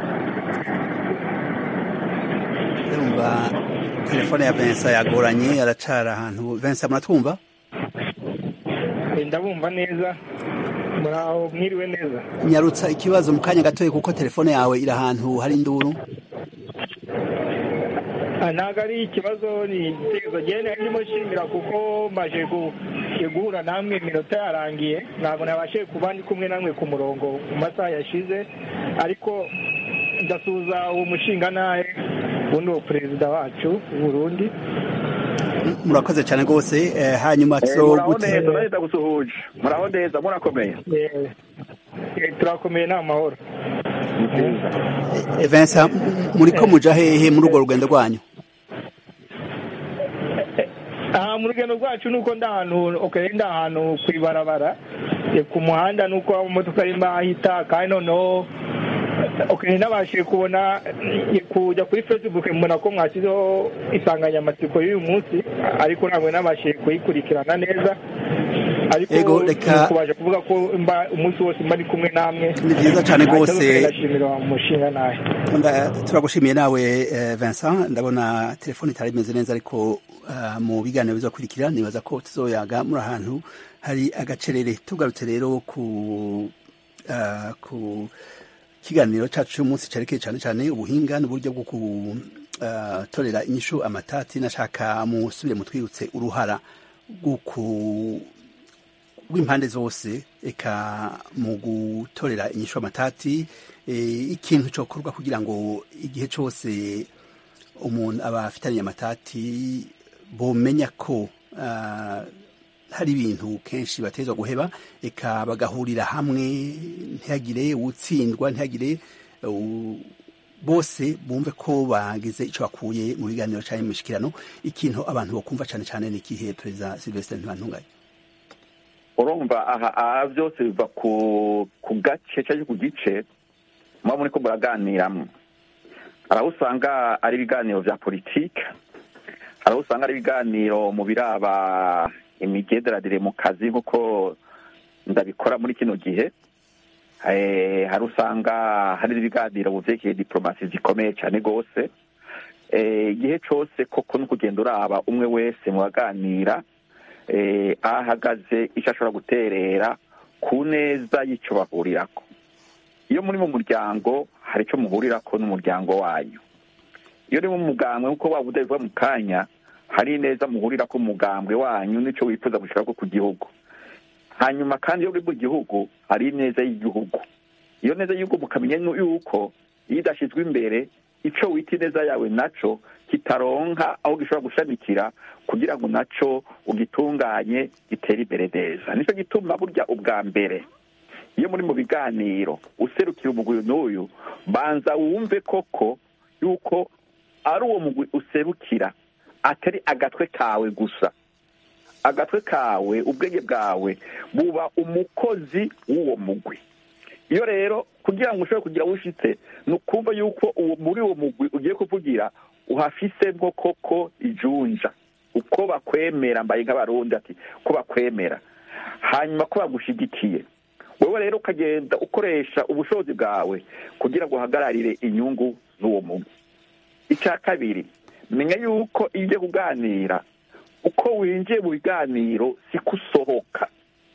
Urumva telefone ya Vincent yagoranye, aracara ahantu. Vincent, muratwumva? Ndabumva neza. Muraho, mwiriwe neza. Nyarutsa ikibazo mu kanya gatoye kuko telefone yawe iri ahantu hari induru. Ntabwo ari ikibazo, ni igitekerezo genda ndimo nshimira kuko maje guhura namwe iminota yarangiye, ntabwo nabashije kuba ndi kumwe namwe ku murongo mu masaha yashize, ariko ndasuhuza uwo mushinga nawe ubundi uwo perezida wacu w'Uburundi. Murakoze cyane rwose. Hanyuma tuzoguteza gusuhuje. Muraho neza, murakomeye? Turakomeye, ni amahoro. Vincent, muriko muja hehe muri urwo rugendo rwanyu? Aha mu rugendo rwacu nuko ndahantu okay ndahantu kwibarabara ku muhanda, nuko amamodoka arimo ahita, kandi noneho okay nabashije kubona kujya kuri Facebook mbona ko mwashyizeho insanganyamatsiko y'uyu munsi, ariko ntabwo nabashije kuyikurikirana neza, ariko kubaje kuvuga ko umunsi wose mba ari kumwe namwe. Ni byiza cyane rwose. Ndashimira umushinga nawe. Turagushimiye nawe Vincent. Ndabona telefone itari imeze neza, ariko uh, mu biganiro bizakurikira nibaza ko tuzoyaga muri ahantu hari agacerere. Tugarutse rero ku uh, ku kiganiro cyacu cy'umunsi cerekeye cyane cyane ubuhinga n'uburyo bwo gutorera uh, inyishu amatati. Nashaka musubire mutwibutse uruhara guku rw'impande zose eka mu gutorera inyishu amatati, e, ikintu cyokorwa kugira ngo igihe cyose umuntu aba afitanye amatati bomenya ko uh, hari ibintu kenshi batezwa guheba, eka bagahurira hamwe, ntihagire utsindwa, ntihagire uh, bose bumve ko bagize icyo bakuye mu biganiro cyane mu mishikirano. Ikintu abantu bakumva cyane cyane ni ikihe, Perezida Sylvestre Ntibantunganya? Urumva aha aha byose biva ku ku gace cyangwa ku gice muba muri ko muraganiramwo. Araho usanga ari ibiganiro vya politike, araho usanga ari ibiganiro mu biraba imigenderanire mu kazi nk'uko ndabikora muri kino gihe. hari usanga hari ibiganiro mu vyerekeye diplomasi zikomeye cyane gose, igihe cyose koko no kugenda uraba umwe wese mu baganira aho ahagaze icyo ashobora guterera ku neza y'icyo bahurirako. Iyo muri mu muryango hari icyo muhurirako n'umuryango wanyu. Iyo uri mu mugambwe nk'uko waba udabivuga mu kanya, hari neza muhurirako mu mugambwe wanyu n'icyo wifuza gushirako ku gihugu. Hanyuma kandi iyo uri mu gihugu hari neza y'igihugu. Iyo neza y'igihugu mukamenya yuko iyo idashyizwe imbere icyo wita ineza yawe naco kitaronka aho gishobora gushamikira kugira ngo naco ugitunganye gitere imbere neza. Nicyo gituma burya ubwa mbere iyo muri mu biganiro userukira umugwi n'uyu, banza wumve koko yuko ari uwo mugwi userukira atari agatwe kawe gusa. Agatwe kawe, ubwenge bwawe buba umukozi w'uwo mugwi. Iyo rero kugira ngo ushobore kugira wushitse ni ukumva yuko uwo muri uwo mugwi ugiye kuvugira uhafisemo koko ijunja, uko bakwemera, mbaye nk'abarundi ati ko bakwemera, hanyuma ko bagushigikiye. Wewe rero ukagenda ukoresha ubushobozi bwawe kugira ngo uhagararire inyungu z'uwo mugwi. Icya kabiri, menya yuko iyo ugiye kuganira, uko winjiye mu biganiro siko usohoka.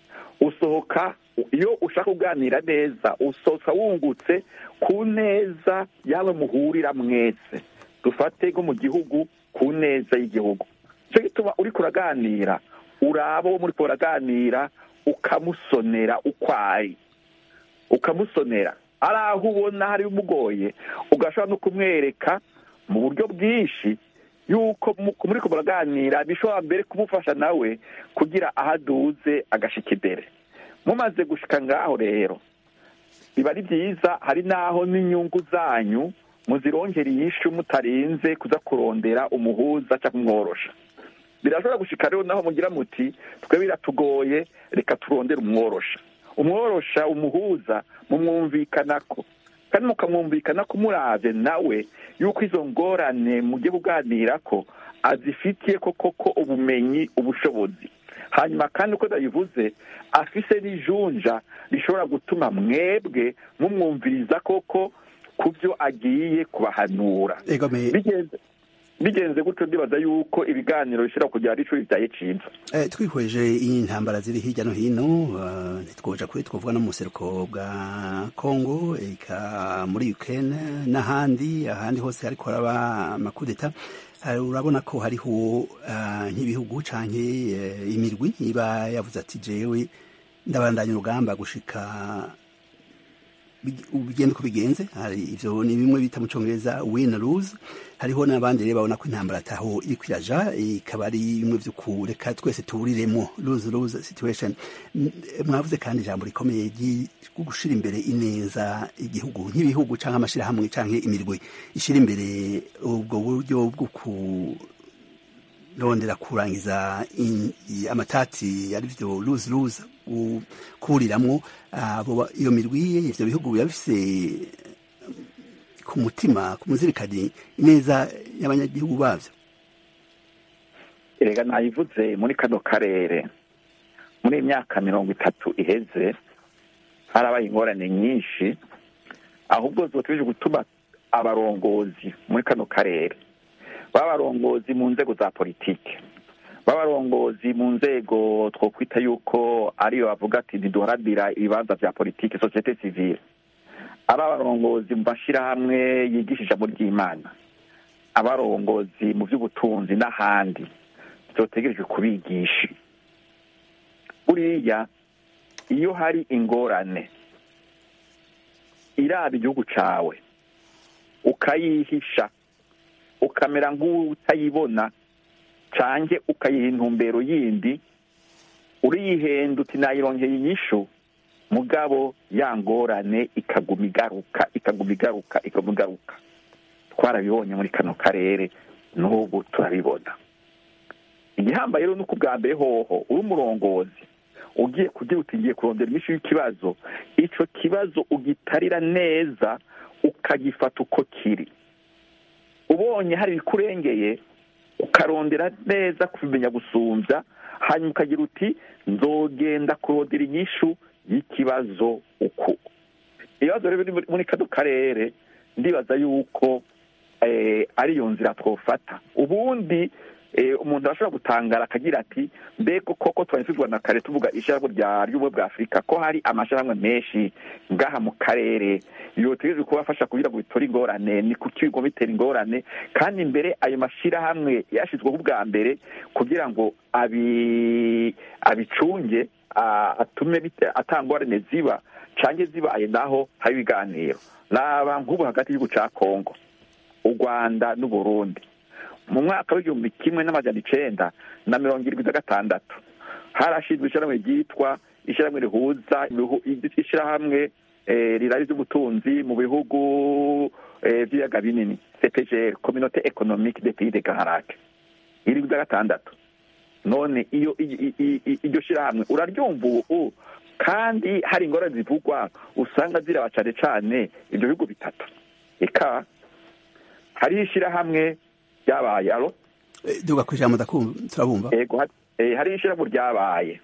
Usohoka iyo ushaka kuganira neza, usohoka wungutse ku neza yawe muhurira mwese. Dufate nko mu gihugu ku neza y'igihugu. Cyo gituma uri kuraganira, uraba wo muri kuraganira ukamusonera ukwari. Ukamusonera ari aho ubona hari umugoye, ugashobora no kumwereka mu buryo bwinshi yuko muri kuraganira bishobora mbere kumufasha nawe kugira ahaduze agashika imbere. Mumaze gushika ngaho rero biba ari byiza, hari naho n'inyungu zanyu muzirongera iyishu mutarinze kuza kurondera umuhuza cyangwa kumworosha. Birashobora gushika rero naho mugira muti twe biratugoye, reka turondere umworosha. Umworosha, umuhuza mumwumvikanako kandi mukamwumvikana ko muravye nawe yuko izo ngorane mugiye kuganirako azifitiye koko ko ubumenyi, ubushobozi. Hanyuma kandi uko ndabivuze afise n'ijunja rishobora gutuma mwebwe mumwumviriza koko kuvyo agiye kubahanura. Bigenze bigenze gutyo ndibaza yuko ibiganiro bishobora kugira ari cyo bitaye ciza. Eh twihweje intambara ziri hirya no hino, ntitwoja kuri twovuga no mu seruko bwa Congo, eka muri Ukraine n'ahandi ahandi hose ariko araba amakudeta. Urabona ko hariho nk'ibihugu canke imirwi iba yavuze ati jewe ndabandanya urugamba gushika ugenda uko bigenze. Hari ivyo ni bimwe bita mu Congereza win lose. Hariho n'abandi rero babona ko intambara ataho iri kwiraja, ikaba ari bimwe vyo kureka twese tuburiremo, lose lose situation. Mwavuze kandi ijambo rikomeye ryo gushira imbere ineza igihugu, nk'ibihugu canke amashirahamwe canke imirwi ishira imbere ubwo buryo bwo kurondera kurangiza amatati ari vyo lose lose, kuriramwo abo iyo mirwi. Ivyo bihugu biba bifise ku mutima, ku muzirikani neza y'abanyagihugu bavyo. Erega nayivuze muri kano karere muri imyaka mirongo itatu iheze harabaye ingorane nyinshi, ahubwo zotubije gutuma abarongozi muri kano karere b'abarongozi mu nzego za politike, b'abarongozi mu nzego twokwita yuko ariyo bavuga ati ntiduharanira ibibanza vya politike, societe civile, abarongozi mu mashirahamwe yigisha ijambo ry'Imana, abarongozi mu vy'ubutunzi n'ahandi, tuzotegerejwe kubigisha. Buriya iyo hari ingorane iraba igihugu cawe ukayihisha, ukamera nk'utayibona canke ukayiha intumbero yindi, uriyihenda uti nayironkeye inyishu, mugabo ya ngorane ikaguma igaruka ikaguma igaruka ikaguma igaruka. Twarabibonye muri kano karere, n'ubu turabibona. Igihambaye rero nuko bwa mbere hoho uri umurongozi ugiye kugira uti ngiye kurondera inyishu y'ikibazo, ico kibazo ugitarira neza ukagifata uko kiri. Ubonye hari bikurengeye ukarondera neza kubimenya gusumvya, hanyuma ukagira uti nzogenda kurondera inyishu y'ikibazo uko. Ibibazo rero muri kano karere ndibaza yuko ariyo nzira twofata. Ubundi umuntu arashobora gutangara akagira ati mbega koko twanyuzwa na kare tuvuga ishyirahamwe ry'ubumwe bwa Afurika ko hari amashyirahamwe menshi ngaha mu karere yotegereje kubafasha kugira ngo bitore ingorane, ni kuki bigo bitera ingorane, kandi imbere ayo mashyirahamwe yashyizweho ubwa mbere kugira ngo abi abicunge atume atangorane ziba cange zibaye naho hari ibiganiro. Naba nk'ubu hagati y'igihugu ca Kongo, u Rwanda n'u Burundi mu mwaka w'igihumbi kimwe n'amajana icenda na mirongo irindwi na gatandatu harashizwe ishyirahamwe ryitwa ishyirahamwe rihuza ishyirahamwe rirari ry'ubutunzi mu bihugu by'ibiyaga binini, C P G R, Communauté économique des pays de Grand Lac, irindwi na gatandatu. None iyo iryo shyirahamwe uraryumva ubu, kandi hari ingorane zivugwa usanga ziraba cane cane ibyo bihugu bitatu. Eka hari ishyirahamwe ryabaye alo duga kujamo turabumva. Ego hari ishyirahamwe ryabaye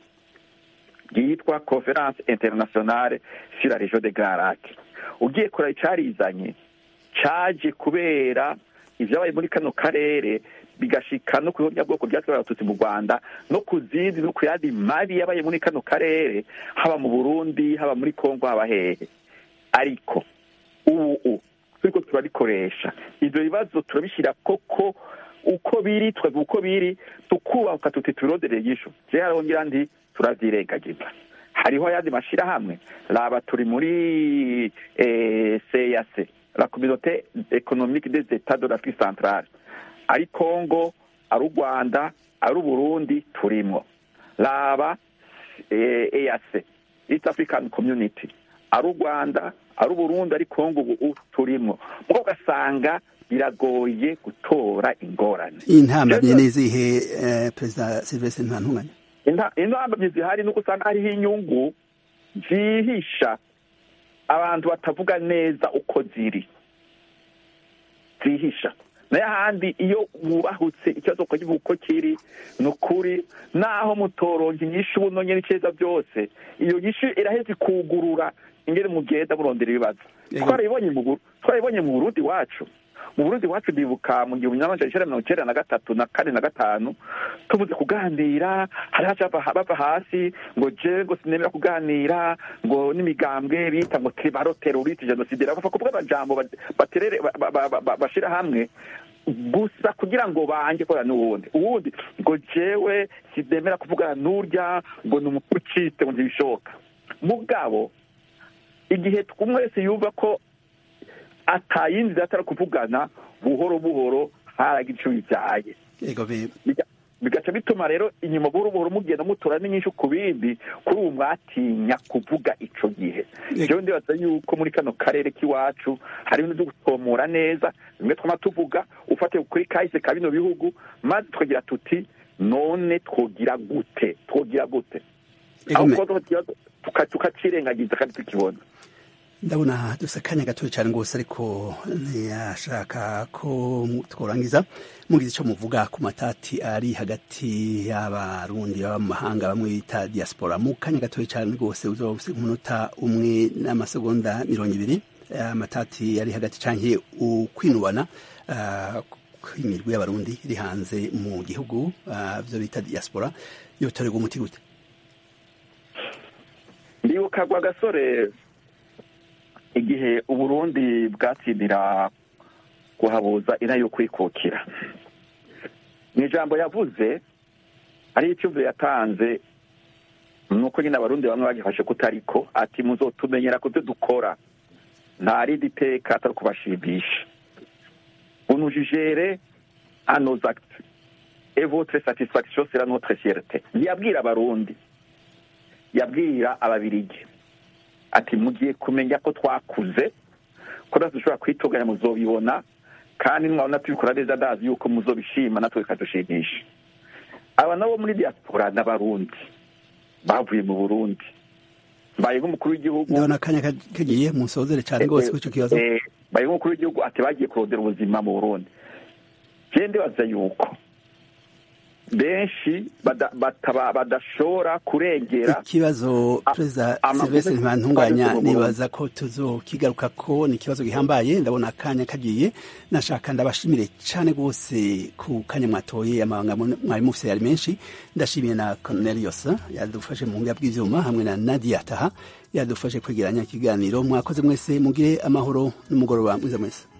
ryitwa Conference Internationale sur la Région de Grand Lac. Ugiye kora icarizanye caje kubera ivyabaye muri kano karere bigashika no kuyonya bwoko ryatwaye abatutsi mu Rwanda no kuzindi no kuyandi mabi yabaye muri kano karere, haba mu Burundi haba muri Kongo haba hehe. Ariko ubu turiko turabikoresha ivyo bibazo turabishira koko uko biri, twebwe uko biri tukubaka tuti turodere igisho. Je arongera ndi turavyirengagiza. Hariho ayandi mashirahamwe raba turi muri eh, C E A C, la Communauté économique des États de l'Afrique centrale, ari Kongo, ari Rwanda, ari Burundi turimwo. Raba eh, E A C, East African Community, ari Rwanda, ari Burundi, ari Kongo ubu turimwo. Mugo gasanga biragoye gutora ingorane. Intambamye nizihe eh, President Sylvestre Ntantunganya? Intambamye zihari nuko usanga hariho inyungu zihisha abantu batavuga neza uko ziri zihisha. Naye handi iyo mubahutse ikibazo ko kivuga uko kiri nukuri, naho mutoronke inyishu bunonye n'iceza byose, iyo nyishu iraheze kugurura ingere mugenda murondera ibibazo. Twarabibonye mu twarabibonye mu Burundi wacu. Mu Burundi wacu ndibuka mu gihumbi n'amajana icenda na mirongo icenda na gatatu na kane na gatanu tubuze kuganira, hari haca bava hasi ngo je ngo sinemera kuganira ngo n'imigambwe bita ngo tribaro terroriste genocide bafa kuvuga abajambo baterere bashira hamwe gusa kugira ngo banje kora n'uwundi uwundi ngo jewe sidemera kuvugana n'urya ngo n'umupuciste ngo ntibishoka. Mugabo igihe twumwese yumva ko atayindi datara kuvugana buhoro buhoro haragicu byaye, bigaca bituma rero inyuma buhoro buhoro mugenda mutora n'inyishu ku bindi kuri ubu mwatinya kuvuga ico gihe. Jewe ndibaza yuko muri kano karere kiwacu hari ibintu byo gutomora neza bimwe twama tuvuga ufate kuri kahise ka bino bihugu, maze tukagira tuti none twogira gute twogira gute aho tukacirengagiza kandi tukibona. Ndabona dusakanya gato cyane ngose, ariko ntiyashaka ko tworangiza mugize ico muvuga ku matati ari hagati y'abarundi baba mu mahanga bamwe bita diaspora. Mu kanya gato cyane ngose uzofise umunota umwe n'amasegonda mirongo ibiri, amatati ari hagati canke ukwinubana kw'imirwi y'abarundi iri hanze mu gihugu byo bita diaspora yotorerwa umuti gute? Ndibuka gwa gasore igihe Uburundi bwatsindira kuhabuza ina yo kwikukira, ni ijambo yavuze ari icyumviro yatanze, nuko nyine abarundi bamwe bagifashe kutariko, ati muzotumenyera ko dukora nta rindi teka atari kubashimisha, unujijere à nos actes et votre satisfaction sera notre fierté. Yabwira abarundi, yabwira ababirigi ati mugiye kumenya ko twakuze ko dushobora kwitunganya muzobibona, kandi mwabona tubikora neza ndazi yuko muzobishima natwe kadushimisha. Aba nabo muri diaspora n'abarundi bavuye mu Burundi baye nk'umukuru w'igihugu, ndabona kanya kagiye musozere cyane rwose ku cyo kibazo, baye nk'umukuru w'igihugu ati bagiye kurondera ubuzima mu Burundi. Je ndibaza yuko benshi badashobora kurengera ikibazo perezida Sylvestre Ntibantunganya nibaza ko tuzokigaruka ko ni ikibazo gihambaye ndabona akanya kagiye nashaka ndabashimire cyane rwose ku kanya mwatoye amabanga mwari mufise yari menshi ndashimiye na Cornelius yadufashe mu ngabwe bw'ivyuma hamwe na Nadia Taha yadufashe kwegeranya ikiganiro mwakoze mwese mugire amahoro n'umugoroba mwiza mwese